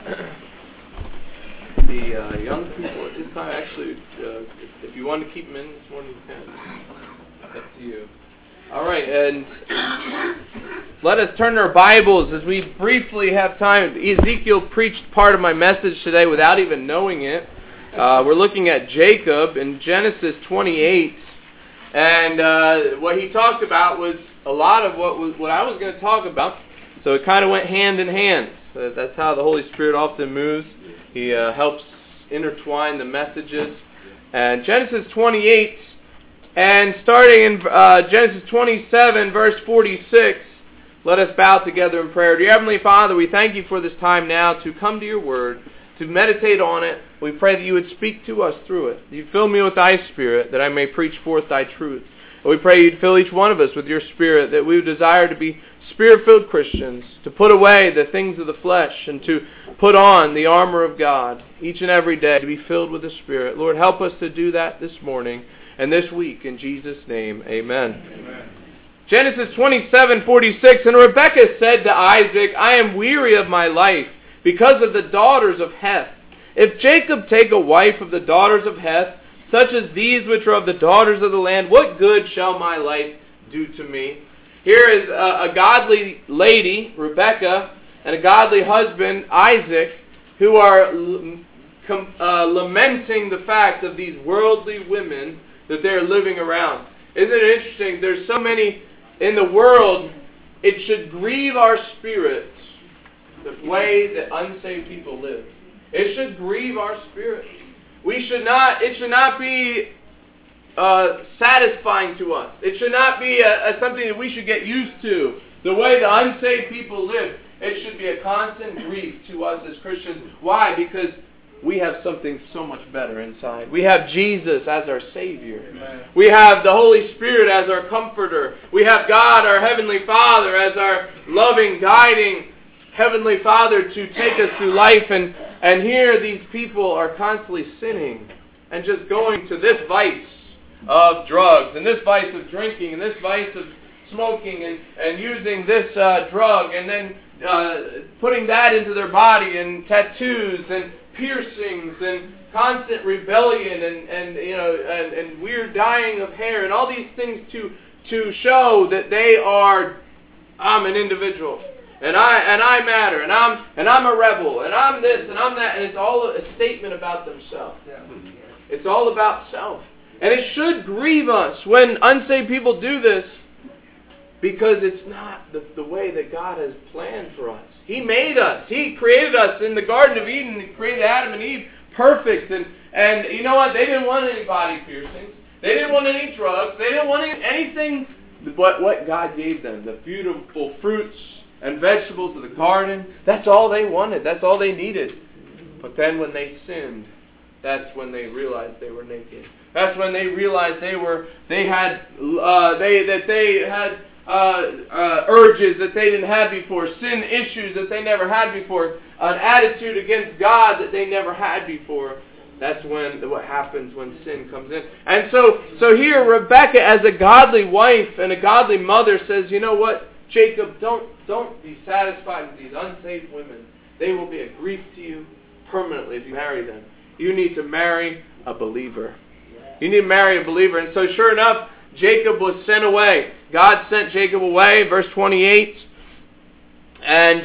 the young people at this time. Actually, if you want to keep them in this morning, you can. It's up to you. All right, and let us turn to our Bibles as we briefly have time. Ezekiel preached part of my message today without even knowing it. We're looking at Jacob in Genesis 28, and what he talked about was a lot of what I was going to talk about. So it kind of went hand in hand. That's how the Holy Spirit often moves. He helps intertwine the messages. And Genesis 28, and starting in Genesis 27, verse 46, let us bow together in prayer. Dear Heavenly Father, we thank you for this time now to come to your word, to meditate on it. We pray that you would speak to us through it. You fill me with thy Spirit, that I may preach forth thy truth. And we pray you'd fill each one of us with your Spirit, that we would desire to be Spirit-filled Christians, to put away the things of the flesh and to put on the armor of God each and every day, to be filled with the Spirit. Lord, help us to do that this morning. and this week. In Jesus' name, amen. Amen. Genesis 27:46, and Rebekah said to Isaac, I am weary of my life because of the daughters of Heth. If Jacob take a wife of the daughters of Heth, such as these which are of the daughters of the land, what good shall my life do to me? Here is a godly lady, Rebekah, and a godly husband, Isaac, who are lamenting the fact of these worldly women that they're living around. Isn't it interesting? There's so many in the world. It should grieve our spirits the way that unsaved people live. It should grieve our spirits. It should not be satisfying to us. It should not be something that we should get used to. The way the unsaved people live, it should be a constant grief to us as Christians. Why? Because we have something so much better inside. We have Jesus as our Savior. Amen. We have the Holy Spirit as our Comforter. We have God, our Heavenly Father, as our loving, guiding Heavenly Father to take us through life. And here these people are constantly sinning and just going to this vice of drugs and this vice of drinking and this vice of smoking and using this drug and then putting that into their body and tattoos and piercings and constant rebellion and weird dyeing of hair and all these things to show that they are, I'm an individual and I matter and I'm a rebel and I'm this and I'm that, and it's all a statement about themselves. It's all about self. And it should grieve us when unsaved people do this, because it's not the way that God has planned for us. He made us. He created us in the Garden of Eden. He created Adam and Eve perfect. And you know what? They didn't want any body piercings. They didn't want any drugs. They didn't want anything but what God gave them. The beautiful fruits and vegetables of the garden. That's all they wanted. That's all they needed. But then when they sinned, that's when they realized they were naked. That's when they realized they had urges that they didn't have before, sin issues that they never had before, an attitude against God that they never had before. That's what happens when sin comes in. And so here Rebekah, as a godly wife and a godly mother, says, you know what, Jacob, don't be satisfied with these unsaved women. They will be a grief to you permanently if you marry them. You need to marry a believer. You need to marry a believer. And so sure enough, Jacob was sent away. God sent Jacob away, verse 28. And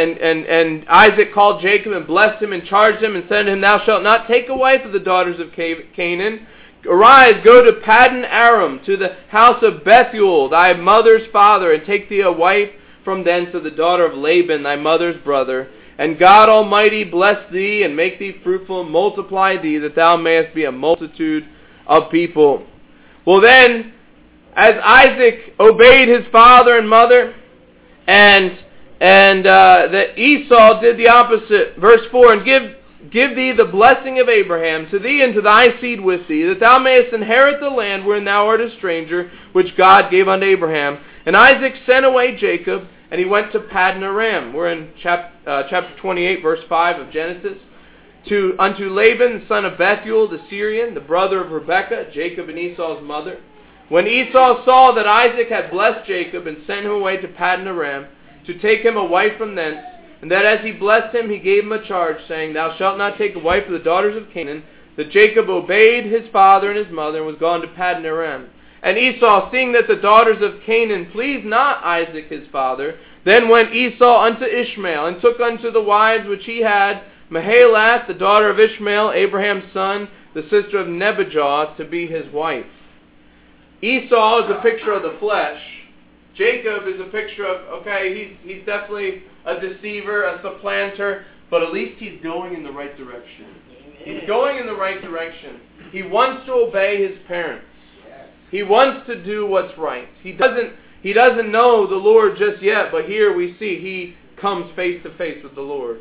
Isaac called Jacob and blessed him and charged him and said to him, Thou shalt not take a wife of the daughters of Canaan. Arise, go to Paddan Aram, to the house of Bethuel, thy mother's father, and take thee a wife from thence of the daughter of Laban, thy mother's brother. And God Almighty bless thee, and make thee fruitful, and multiply thee, that thou mayest be a multitude of people. Well then, as Isaac obeyed his father and mother, and that Esau did the opposite. Verse 4, and give thee the blessing of Abraham, to thee and to thy seed with thee, that thou mayest inherit the land wherein thou art a stranger, which God gave unto Abraham. And Isaac sent away Jacob, and he went to Paddan Aram. We're in chapter 28, verse 5 of Genesis. Unto Laban, the son of Bethuel, the Syrian, the brother of Rebekah, Jacob and Esau's mother. When Esau saw that Isaac had blessed Jacob and sent him away to Paddan Aram, to take him a wife from thence, and that as he blessed him, he gave him a charge, saying, Thou shalt not take a wife of the daughters of Canaan, that Jacob obeyed his father and his mother, and was gone to Paddan Aram. And Esau, seeing that the daughters of Canaan pleased not Isaac his father, then went Esau unto Ishmael, and took unto the wives which he had, Mahalath, the daughter of Ishmael, Abraham's son, the sister of Nebajoth, to be his wife. Esau is a picture of the flesh. Jacob is a picture of, he's definitely a deceiver, a supplanter, but at least he's going in the right direction. He's going in the right direction. He wants to obey his parents. He wants to do what's right. He doesn't know the Lord just yet, but here we see he comes face to face with the Lord.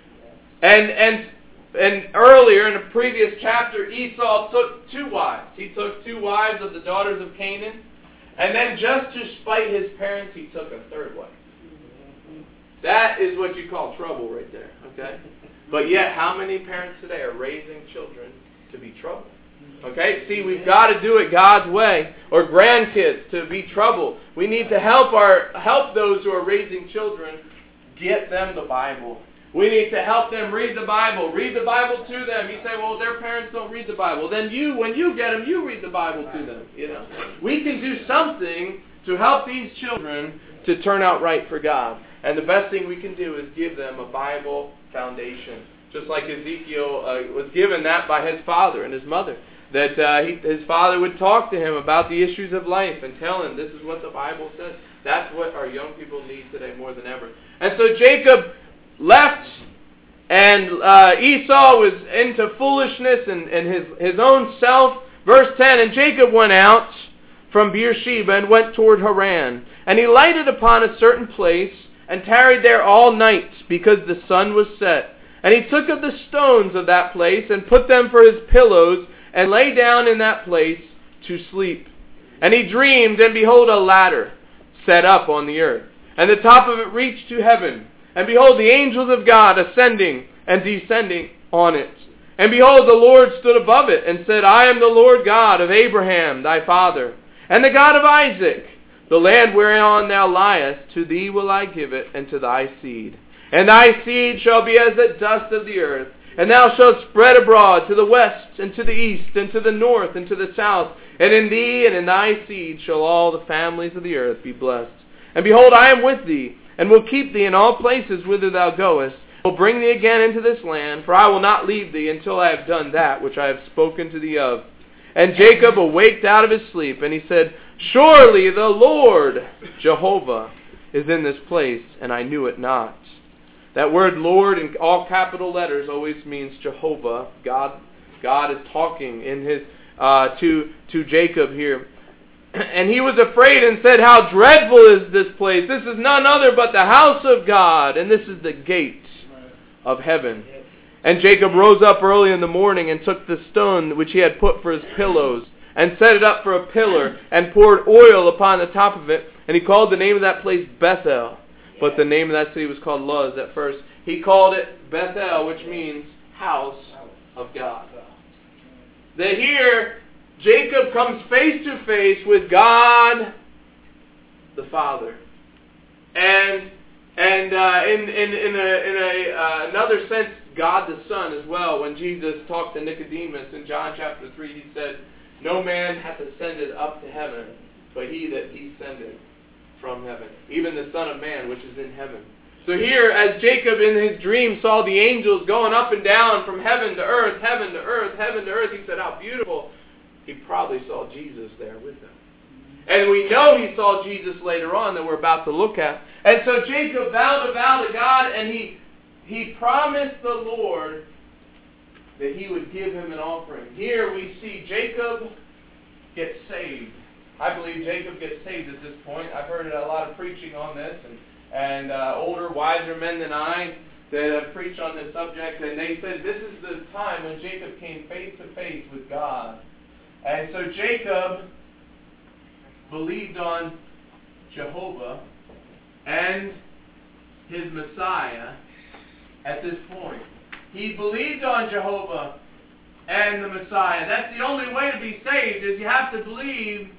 And earlier in a previous chapter, Esau took 2 wives. He took 2 wives of the daughters of Canaan, and then just to spite his parents, he took a 3rd wife. That is what you call trouble right there, okay? But yet, how many parents today are raising children to be trouble? Okay? See, we've got to do it God's way. Or grandkids to be troubled. We need to help those who are raising children, get them the Bible. We need to help them read the Bible. Read the Bible to them. You say, well, their parents don't read the Bible. Then when you get them, you read the Bible to them. You know, we can do something to help these children to turn out right for God. And the best thing we can do is give them a Bible foundation. Just like Ezekiel was given that by his father and his mother. That his father would talk to him about the issues of life and tell him this is what the Bible says. That's what our young people need today more than ever. And so Jacob left, and Esau was into foolishness and his own self. Verse 10, and Jacob went out from Beersheba and went toward Haran. And he lighted upon a certain place and tarried there all night because the sun was set. And he took of the stones of that place and put them for his pillows and lay down in that place to sleep. And he dreamed, and behold, a ladder set up on the earth, and the top of it reached to heaven. And behold, the angels of God ascending and descending on it. And behold, the Lord stood above it and said, I am the Lord God of Abraham thy father, and the God of Isaac. The land whereon thou liest, to thee will I give it, and to thy seed. And thy seed shall be as the dust of the earth, and thou shalt spread abroad to the west, and to the east, and to the north, and to the south. And in thee and in thy seed shall all the families of the earth be blessed. And behold, I am with thee, and will keep thee in all places whither thou goest, will bring thee again into this land, for I will not leave thee until I have done that which I have spoken to thee of. And Jacob awaked out of his sleep, and he said, Surely the Lord Jehovah is in this place, and I knew it not. That word Lord in all capital letters always means Jehovah. God is talking in his to Jacob here. And he was afraid and said, How dreadful is this place! This is none other but the house of God, and this is the gate of heaven. And Jacob rose up early in the morning and took the stone which he had put for his pillows, and set it up for a pillar, and poured oil upon the top of it. And he called the name of that place Bethel. But the name of that city was called Luz at first. He called it Bethel, which means house of God. That here, Jacob comes face to face with God the Father. And in another sense, God the Son as well. When Jesus talked to Nicodemus in John chapter 3, he said, No man hath ascended up to heaven, but he that descended from heaven, even the Son of Man which is in heaven. So here, as Jacob in his dream saw the angels going up and down from heaven to earth, heaven to earth, heaven to earth, he said, how beautiful. He probably saw Jesus there with them. And we know he saw Jesus later on that we're about to look at. And so Jacob vowed a vow to God, and he promised the Lord that he would give him an offering. Here we see Jacob get saved. I believe Jacob gets saved at this point. I've heard a lot of preaching on this, and older, wiser men than I that have preached on this subject, and they said this is the time when Jacob came face to face with God. And so Jacob believed on Jehovah and his Messiah at this point. He believed on Jehovah and the Messiah. That's the only way to be saved, is you have to believe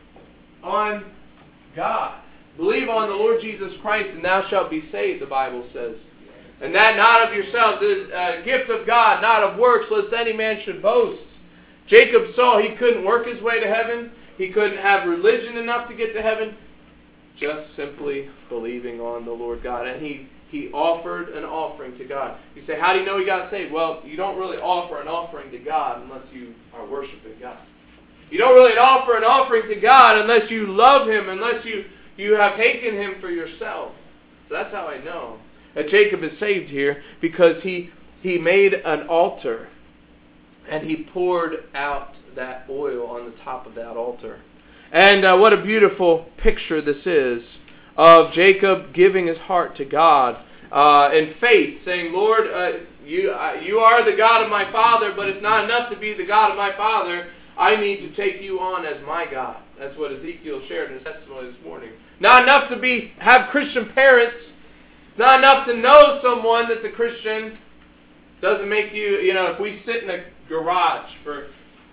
on God. Believe on the Lord Jesus Christ, and thou shalt be saved, the Bible says. And that not of yourselves, is a gift of God, not of works, lest any man should boast. Jacob saw he couldn't work his way to heaven. He couldn't have religion enough to get to heaven. Just simply believing on the Lord God. And he offered an offering to God. You say, how do you know he got saved? Well, you don't really offer an offering to God unless you are worshiping God. You don't really offer an offering to God unless you love him, unless you have taken him for yourself. So that's how I know that Jacob is saved here, because he made an altar and he poured out that oil on the top of that altar. And what a beautiful picture this is of Jacob giving his heart to God in faith, saying, Lord, you are the God of my father, but it's not enough to be the God of my father. I need to take you on as my God. That's what Ezekiel shared in his testimony this morning. Not enough to have Christian parents. Not enough to know someone that's a Christian. Doesn't make you, if we sit in a garage for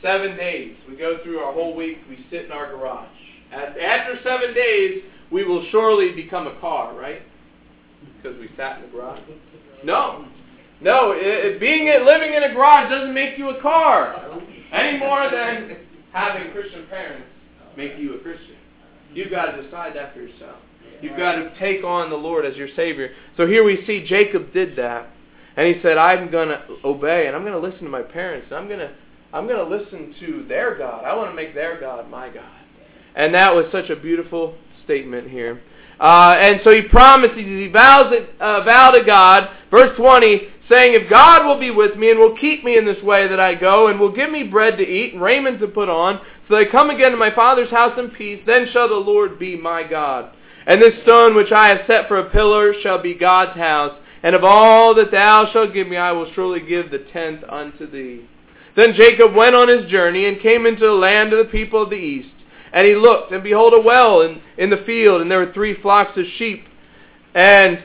7 days. We go through our whole week. We sit in our garage. After 7 days, we will surely become a car, right? Because we sat in the garage. No, living in a garage doesn't make you a car any more than having Christian parents make you a Christian. You've got to decide that for yourself. You've got to take on the Lord as your Savior. So here we see Jacob did that, and he said, "I'm going to obey, and I'm going to listen to my parents. And I'm going to listen to their God. I want to make their God my God." And that was such a beautiful statement here. And so he promised, he vowed to God, verse 20, saying, "If God will be with me and will keep me in this way that I go, and will give me bread to eat and raiment to put on, so that I come again to my father's house in peace, then shall the Lord be my God. And this stone which I have set for a pillar shall be God's house, and of all that thou shalt give me I will surely give the tenth unto thee." Then Jacob went on his journey and came into the land of the people of the east. And he looked, and behold, a well in the field, and there were 3 flocks of sheep, and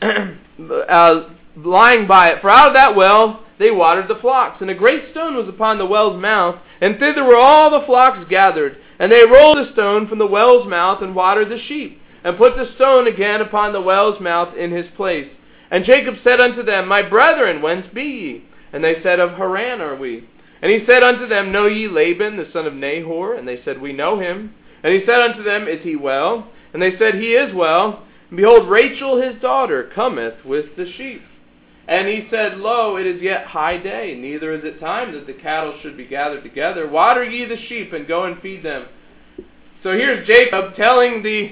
lying by it. For out of that well they watered the flocks. And a great stone was upon the well's mouth, and thither were all the flocks gathered. And they rolled the stone from the well's mouth, and watered the sheep, and put the stone again upon the well's mouth in his place. And Jacob said unto them, "My brethren, whence be ye?" And they said, "Of Haran are we." And he said unto them, "Know ye Laban, the son of Nahor?" And they said, "We know him." And he said unto them, "Is he well?" And they said, "He is well. And behold, Rachel his daughter cometh with the sheep." And he said, "Lo, it is yet high day, neither is it time that the cattle should be gathered together. Water ye the sheep, and go and feed them." So here's Jacob telling the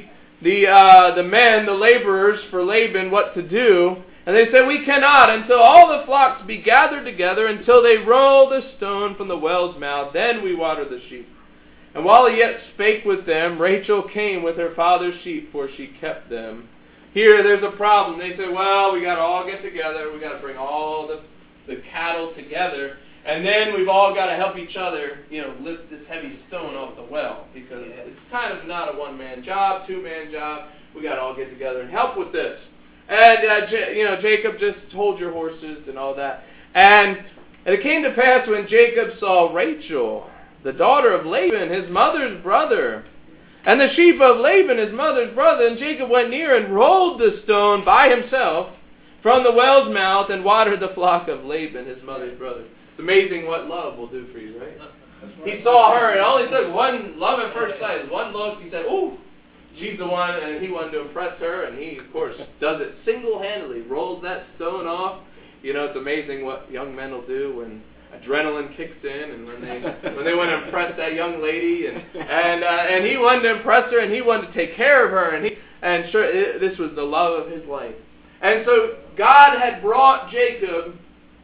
men, the laborers for Laban, what to do. And they said, "We cannot until all the flocks be gathered together, until they roll the stone from the well's mouth. Then we water the sheep." And while he yet spake with them, Rachel came with her father's sheep, for she kept them. Here there's a problem. They say, "Well, we got to all get together. We got to bring all the cattle together. And then we've all got to help each other, lift this heavy stone off the well. Because it's kind of not a one-man job, two-man job. We got to all get together and help with this." And, Jacob, just hold your horses and all that. And it came to pass when Jacob saw Rachel, the daughter of Laban, his mother's brother, and the sheep of Laban, his mother's brother, and Jacob went near and rolled the stone by himself from the well's mouth and watered the flock of Laban, his mother's brother. It's amazing what love will do for you, right? He saw her, and it only took one love at first sight. One look, he said, "Ooh, she's the one," and he wanted to impress her, and he, of course, does it single-handedly, rolls that stone off. It's amazing what young men will do when adrenaline kicks in, and when they want to impress that young lady, and he wanted to impress her, and he wanted to take care of her, and this was the love of his life. And so God had brought Jacob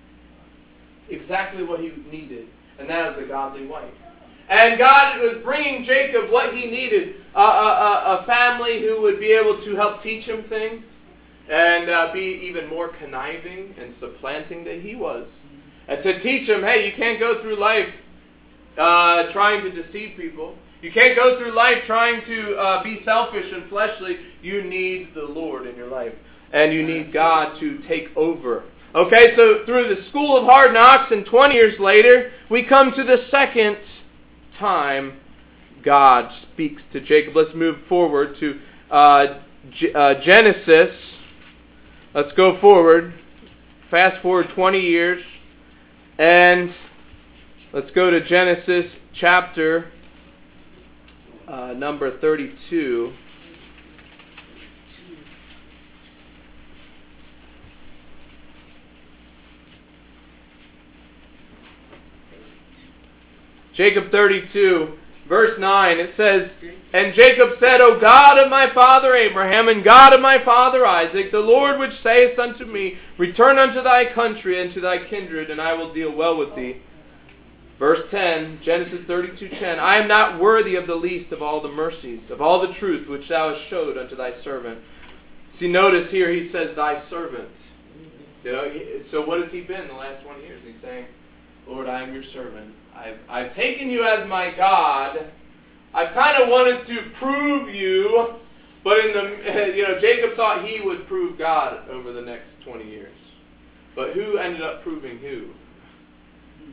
exactly what he needed, and that was a godly wife. And God was bringing Jacob what he needed, a family who would be able to help teach him things, and be even more conniving and supplanting than he was. And to teach him, hey, you can't go through life trying to deceive people. You can't go through life trying to be selfish and fleshly. You need the Lord in your life. And you need God to take over. Okay, so through the school of hard knocks, and 20 years later, we come to the second time God speaks to Jacob. Let's move forward to Genesis. Let's go forward. Fast forward 20 years. And let's go to Genesis chapter number 32. Jacob 32, verse 9, it says, "And Jacob said, O God of my father Abraham, and God of my father Isaac, the Lord which saith unto me, Return unto thy country and to thy kindred, and I will deal well with thee." Verse 10, Genesis 32:10, "I am not worthy of the least of all the mercies, of all the truth which thou hast showed unto thy servant." See, notice here he says, thy servant. So what has he been the last 20 years? He's saying, Lord, I am your servant. I've taken you as my God. I've kind of wanted to prove you, but Jacob thought he would prove God over the next 20 years. But who ended up proving who?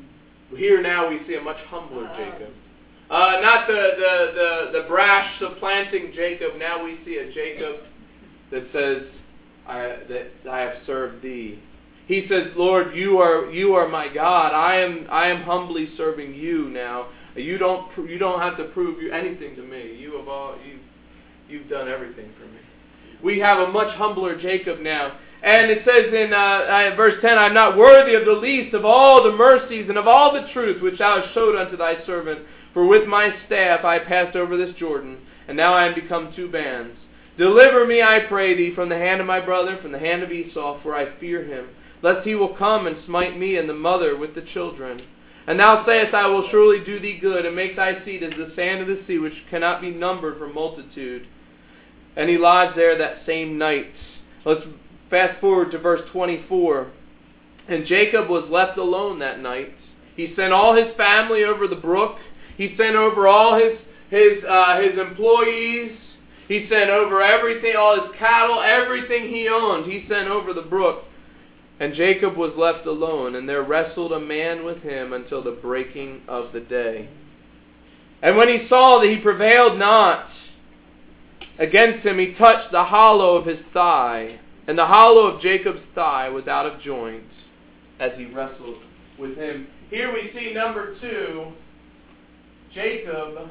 Here now we see a much humbler Jacob. Not the brash, supplanting Jacob. Now we see a Jacob that says, that I have served thee. He says, Lord, you are my God. I am humbly serving you now. You don't have to prove anything to me. You've done everything for me. We have a much humbler Jacob now. And it says in verse 10, I am not worthy of the least of all the mercies and of all the truth which thou hast showed unto thy servant. For with my staff I passed over this Jordan, and now I am become two bands. Deliver me, I pray thee, from the hand of my brother, from the hand of Esau, for I fear him, lest he will come and smite me and the mother with the children. And thou sayest, I will surely do thee good, and make thy seed as the sand of the sea, which cannot be numbered for multitude. And he lodged there that same night. Let's fast forward to verse 24. And Jacob was left alone that night. He sent all his family over the brook. He sent over all his employees. He sent over everything, all his cattle, everything he owned. He sent over the brook. And Jacob was left alone, and there wrestled a man with him until the breaking of the day. And when he saw that he prevailed not against him, he touched the hollow of his thigh. And the hollow of Jacob's thigh was out of joint as he wrestled with him. Here we see number 2, Jacob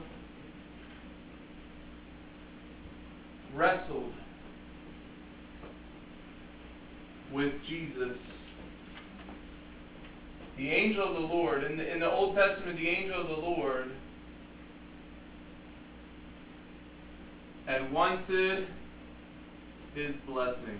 wrestled with Jesus. The angel of the Lord. In the Old Testament, the angel of the Lord had wanted his blessing.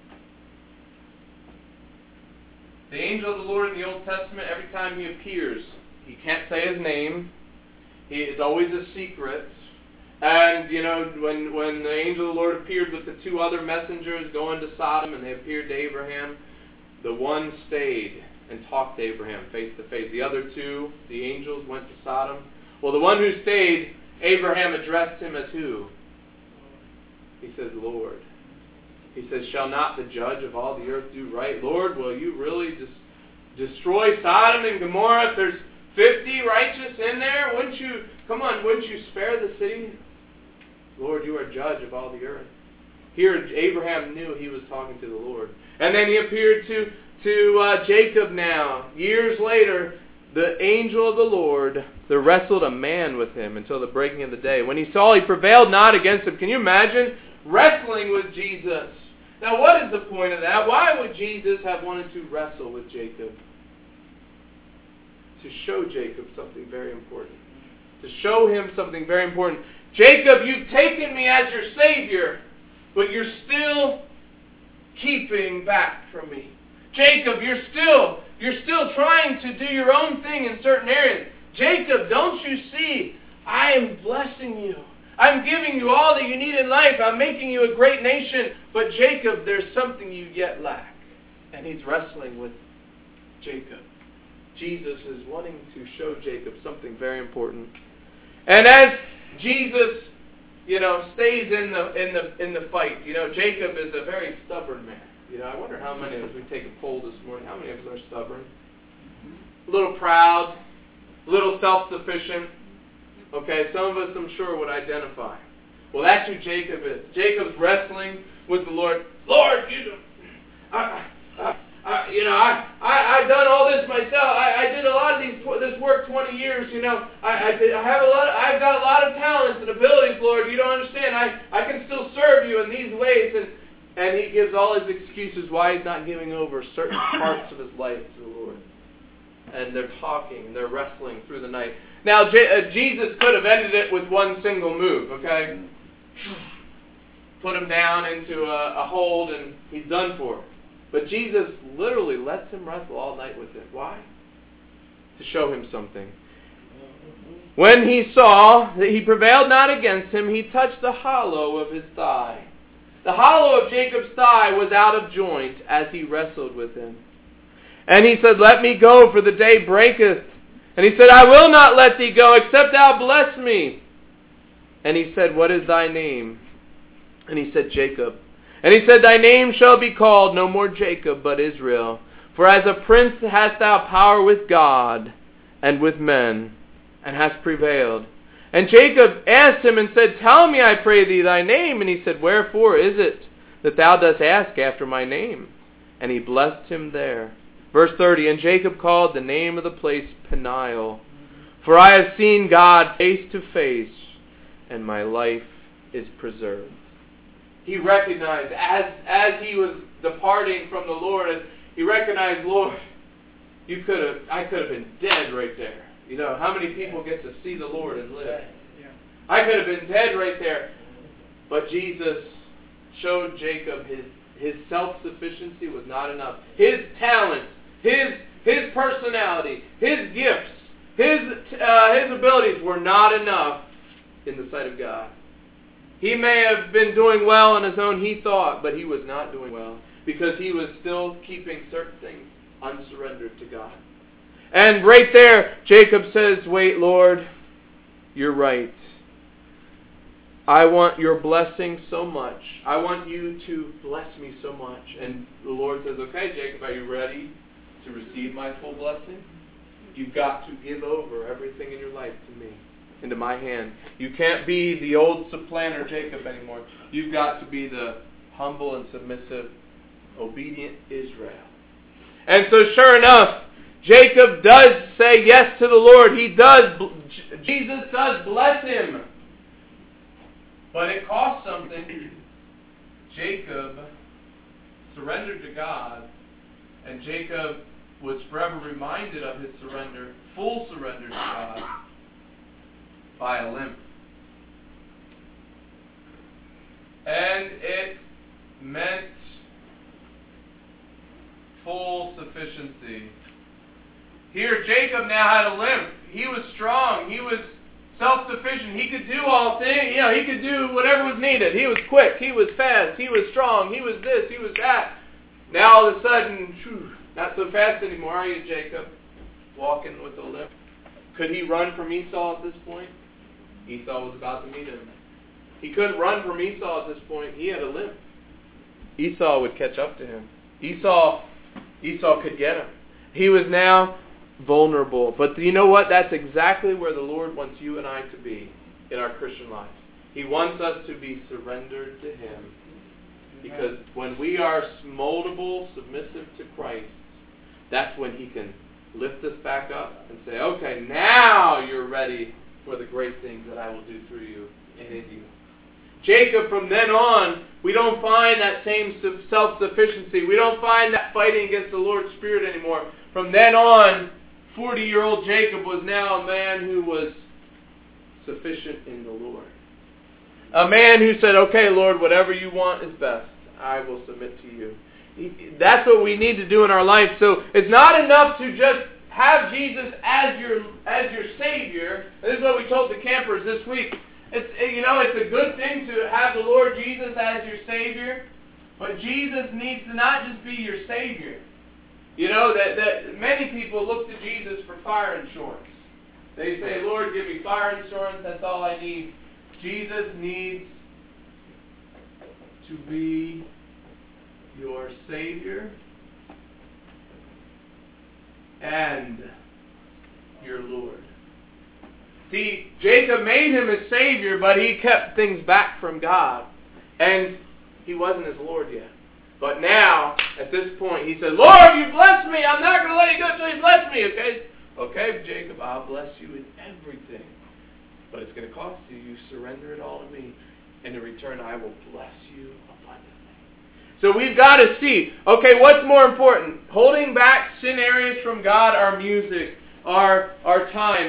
The angel of the Lord in the Old Testament, every time he appears, he can't say his name. It's always a secret. And, when the angel of the Lord appeared with the 2 other messengers going to Sodom, and they appeared to Abraham, the one stayed and talked to Abraham face to face. The other 2, the angels, went to Sodom. Well, the one who stayed, Abraham addressed him as who? He says, Lord. He says, shall not the judge of all the earth do right? Lord, will you really destroy Sodom and Gomorrah? If there's 50 righteous in there, wouldn't you spare the city? Lord, you are judge of all the earth. Here, Abraham knew he was talking to the Lord. And then he appeared to Jacob now. Years later, the angel of the Lord, there wrestled a man with him until the breaking of the day. When he saw, he prevailed not against him. Can you imagine wrestling with Jesus? Now, what is the point of that? Why would Jesus have wanted to wrestle with Jacob? To show Jacob something very important. To show him something very important. Jacob, you've taken me as your Savior, but you're still keeping back from me. Jacob, you're still trying to do your own thing in certain areas. Jacob, don't you see? I am blessing you. I'm giving you all that you need in life. I'm making you a great nation. But Jacob, there's something you yet lack. And he's wrestling with Jacob. Jesus is wanting to show Jacob something very important. And as Jesus, stays in the fight, Jacob is a very stubborn man. I wonder how many of us, we take a poll this morning, how many of us are stubborn? A little proud, a little self-sufficient. Okay, some of us, I'm sure, would identify. Well, that's who Jacob is. Jacob's wrestling with the Lord. Lord, I've done all this myself. I did a lot of this work 20 years. I've got a lot of talents and abilities, Lord. You don't understand. I can still serve you in these ways. And he gives all his excuses why he's not giving over certain parts of his life to the Lord. And they're talking, they're wrestling through the night. Now, Jesus could have ended it with one single move, okay? Put him down into a hold and he's done for. But Jesus literally lets him wrestle all night with it. Why? To show him something. When he saw that he prevailed not against him, he touched the hollow of his thigh. The hollow of Jacob's thigh was out of joint as he wrestled with him. And he said, let me go, for the day breaketh. And he said, I will not let thee go, except thou bless me. And he said, what is thy name? And he said, Jacob. And he said, thy name shall be called no more Jacob, but Israel. For as a prince hast thou power with God, and with men, and hast prevailed. And Jacob asked him and said, Tell me, I pray thee, thy name. And he said, Wherefore is it that thou dost ask after my name? And he blessed him there. Verse 30, And Jacob called the name of the place Peniel, for I have seen God face to face, and my life is preserved. He recognized, as he was departing from the Lord, as he recognized, Lord, I could have been dead right there. You know, how many people get to see the Lord and live? I could have been dead right there. But Jesus showed Jacob his self-sufficiency was not enough. His talent, his personality, his gifts, his abilities were not enough in the sight of God. He may have been doing well on his own, he thought, but he was not doing well because he was still keeping certain things unsurrendered to God. And right there, Jacob says, Wait, Lord, you're right. I want your blessing so much. I want you to bless me so much. And the Lord says, Okay, Jacob, are you ready to receive my full blessing? You've got to give over everything in your life to me, into my hand. You can't be the old supplanter Jacob anymore. You've got to be the humble and submissive, obedient Israel. And so sure enough, Jacob does say yes to the Lord. Jesus does bless him. But it cost something. Jacob surrendered to God, and Jacob was forever reminded of his surrender, full surrender to God, by a limp. And it meant full sufficiency. Here, Jacob now had a limp. He was strong. He was self-sufficient. He could do all things. You know, he could do whatever was needed. He was quick. He was fast. He was strong. He was this. He was that. Now, all of a sudden, not so fast anymore, are you, Jacob? Walking with a limp. Could he run from Esau at this point? Esau was about to meet him. He couldn't run from Esau at this point. He had a limp. Esau would catch up to him. Esau could get him. He was now vulnerable. But you know what? That's exactly where the Lord wants you and I to be in our Christian life. He wants us to be surrendered to Him. Because when we are moldable, submissive to Christ, that's when He can lift us back up and say, okay, now you're ready for the great things that I will do through you and in you. Jacob, from then on, we don't find that same self-sufficiency. We don't find that fighting against the Lord's Spirit anymore. From then on, 40-year-old Jacob was now a man who was sufficient in the Lord. A man who said, okay, Lord, whatever you want is best. I will submit to you. That's what we need to do in our life. So it's not enough to just have Jesus as your Savior. This is what we told the campers this week. It's a good thing to have the Lord Jesus as your Savior, but Jesus needs to not just be your Savior. You know, that many people look to Jesus for fire insurance. They say, Lord, give me fire insurance, that's all I need. Jesus needs to be your Savior and your Lord. See, Jacob made him his Savior, but he kept things back from God. And he wasn't his Lord yet. But now, at this point, he said, Lord, you blessed me. I'm not going to let you go until you bless me, okay? Okay, Jacob, I'll bless you in everything. But it's going to cost you. You surrender it all to me. And in return, I will bless you abundantly. So we've got to see, okay, what's more important? Holding back sin areas from God, our music, our time,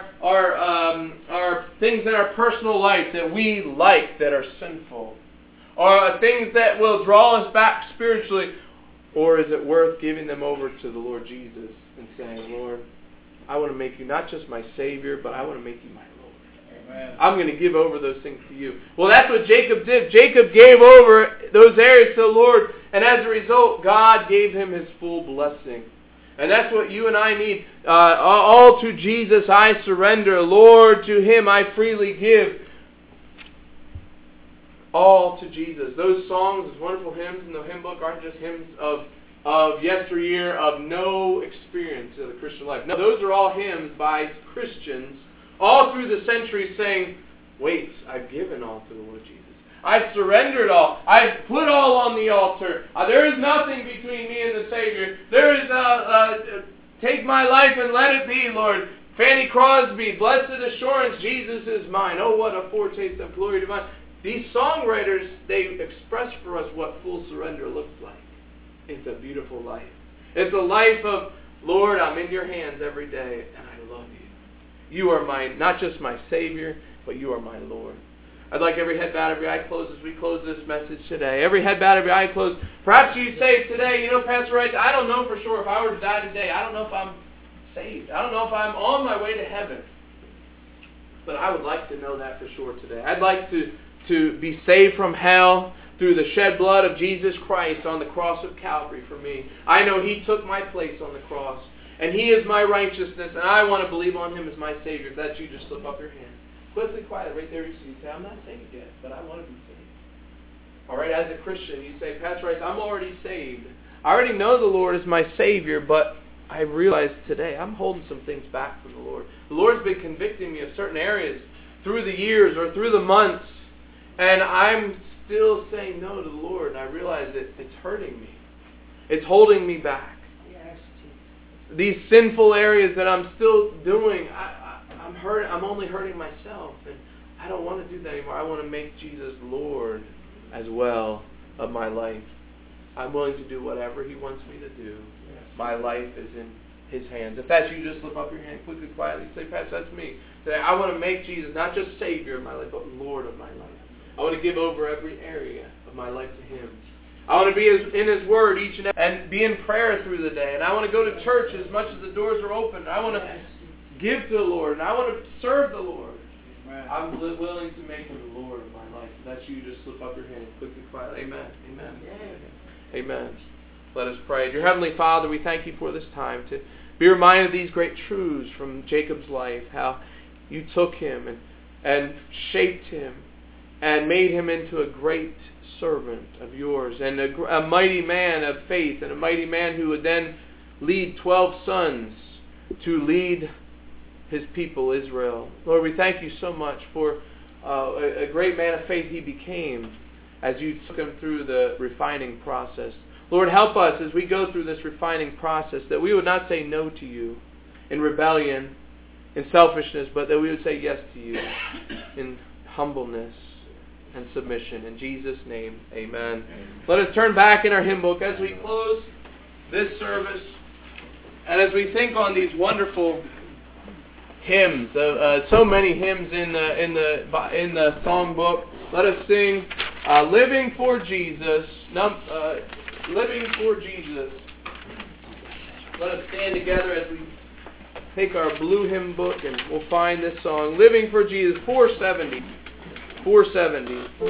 our things in our personal life that we like that are sinful, or things that will draw us back spiritually, or is it worth giving them over to the Lord Jesus and saying, Lord, I want to make you not just my Savior, but I want to make you my Lord. Amen. I'm going to give over those things to you. Well, that's what Jacob did. Jacob gave over those areas to the Lord, and as a result, God gave him His full blessing. And that's what you and I need. All to Jesus I surrender. Lord, to Him I freely give. All to Jesus. Those songs, those wonderful hymns in the hymn book aren't just hymns of of yesteryear of no experience of the Christian life. No, those are all hymns by Christians all through the centuries saying, wait, I've given all to the Lord Jesus. I've surrendered all. I've put all on the altar. There is nothing between me and the Savior. There is, take my life and let it be, Lord. Fanny Crosby, blessed assurance, Jesus is mine. Oh, what a foretaste of glory divine. These songwriters, they express for us what full surrender looks like. It's a beautiful life. It's a life of, Lord, I'm in your hands every day, and I love you. You are not just my Savior, but you are my Lord. I'd like every head bowed, every eye closed as we close this message today. Every head bowed, every eye closed. Perhaps you say today, Pastor Wright, I don't know for sure if I were to die today. I don't know if I'm saved. I don't know if I'm on my way to heaven. But I would like to know that for sure today. I'd like to be saved from hell through the shed blood of Jesus Christ on the cross of Calvary for me. I know He took my place on the cross. And He is my righteousness. And I want to believe on Him as my Savior. If that's you, just slip up your hand. Quickly, quietly, right there you see. You say, I'm not saved yet, but I want to be saved. All right, as a Christian, you say, Pastor Rice, I'm already saved. I already know the Lord is my Savior, but I realize today I'm holding some things back from the Lord. The Lord's been convicting me of certain areas through the years or through the months, and I'm still saying no to the Lord, and I realize that it's hurting me. It's holding me back. Yes, Jesus. These sinful areas that I'm still doing, I'm only hurting myself, and I don't want to do that anymore. I want to make Jesus Lord as well of my life. I'm willing to do whatever He wants me to do. Yes. My life is in His hands. If that's you, just slip up your hand quickly, quietly. Say, Pastor, that's me. Say, I want to make Jesus not just Savior of my life, but Lord of my life. I want to give over every area of my life to Him. I want to be in His Word each and be in prayer through the day. And I want to go to church as much as the doors are open. I want to give to the Lord, and I want to serve the Lord. Amen. I'm willing to make Him the Lord of my life. If that's you, just slip up your hand quickly, quietly. Amen. Amen. Amen. Let us pray. Dear Heavenly Father, we thank you for this time to be reminded of these great truths from Jacob's life, how you took him and shaped him and made him into a great servant of yours and a mighty man of faith and a mighty man who would then lead 12 sons to lead His people, Israel. Lord, we thank you so much for a great man of faith he became as you took him through the refining process. Lord, help us as we go through this refining process that we would not say no to you in rebellion, in selfishness, but that we would say yes to you in humbleness and submission. In Jesus' name, amen. Let us turn back in our hymn book as we close this service and as we think on these wonderful hymns, so many hymns in the song book. Let us sing "Living for Jesus." Living for Jesus. Let us stand together as we take our blue hymn book and we'll find this song, "Living for Jesus," 470. 470.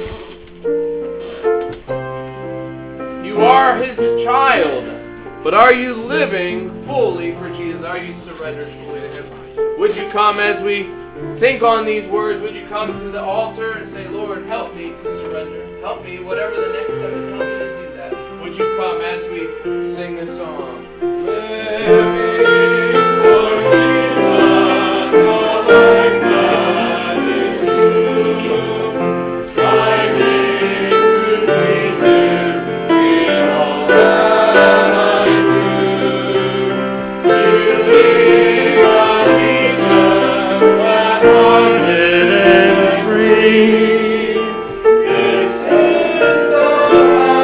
You are His child, but are you living fully for Jesus? Are you surrendered fully to Him? Would you come as we think on these words? Would you come to the altar and say, Lord, help me to surrender. Help me, whatever the next step is, help me to do that. Would you come as we sing this song? Living for Jesus, all I'm not is true. Striving to please Him in all that I do. Living on Jesus, light-hearted and free. This is the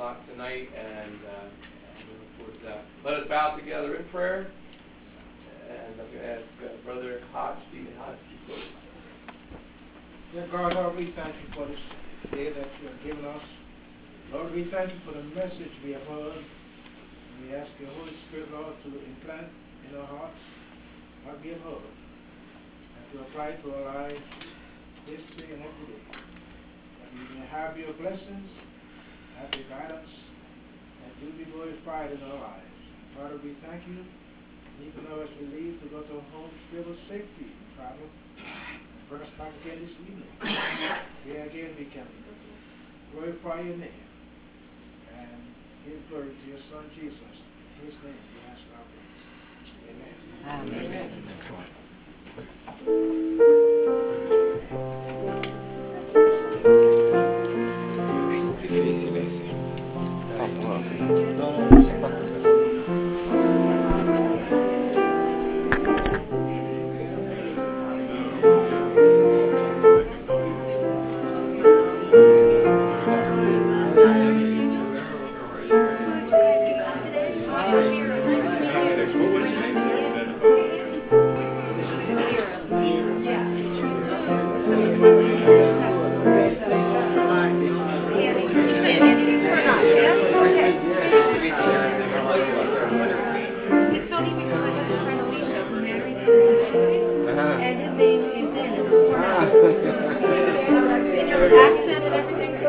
o'clock tonight, and we look forward to that. Let us bow together in prayer, and I'm going to ask Brother Hodge, Stephen Hodge, to close. Dear God, Lord, we thank you for this day that you have given us. Lord, we thank you for the message we have heard. We ask your Holy Spirit, Lord, to implant in our hearts what we have heard and to apply it to our lives this day and every day. That we may have your blessings, have your guidance, and you be glorified in our lives. Father, we thank you. Even though as we leave to go to our homes, give us safety and travel. And bring us back again this evening. Here again we can glorify your name and give glory to your Son Jesus. In his name we ask our praise. Amen. Amen. Difícil ese. And his name is Dennis.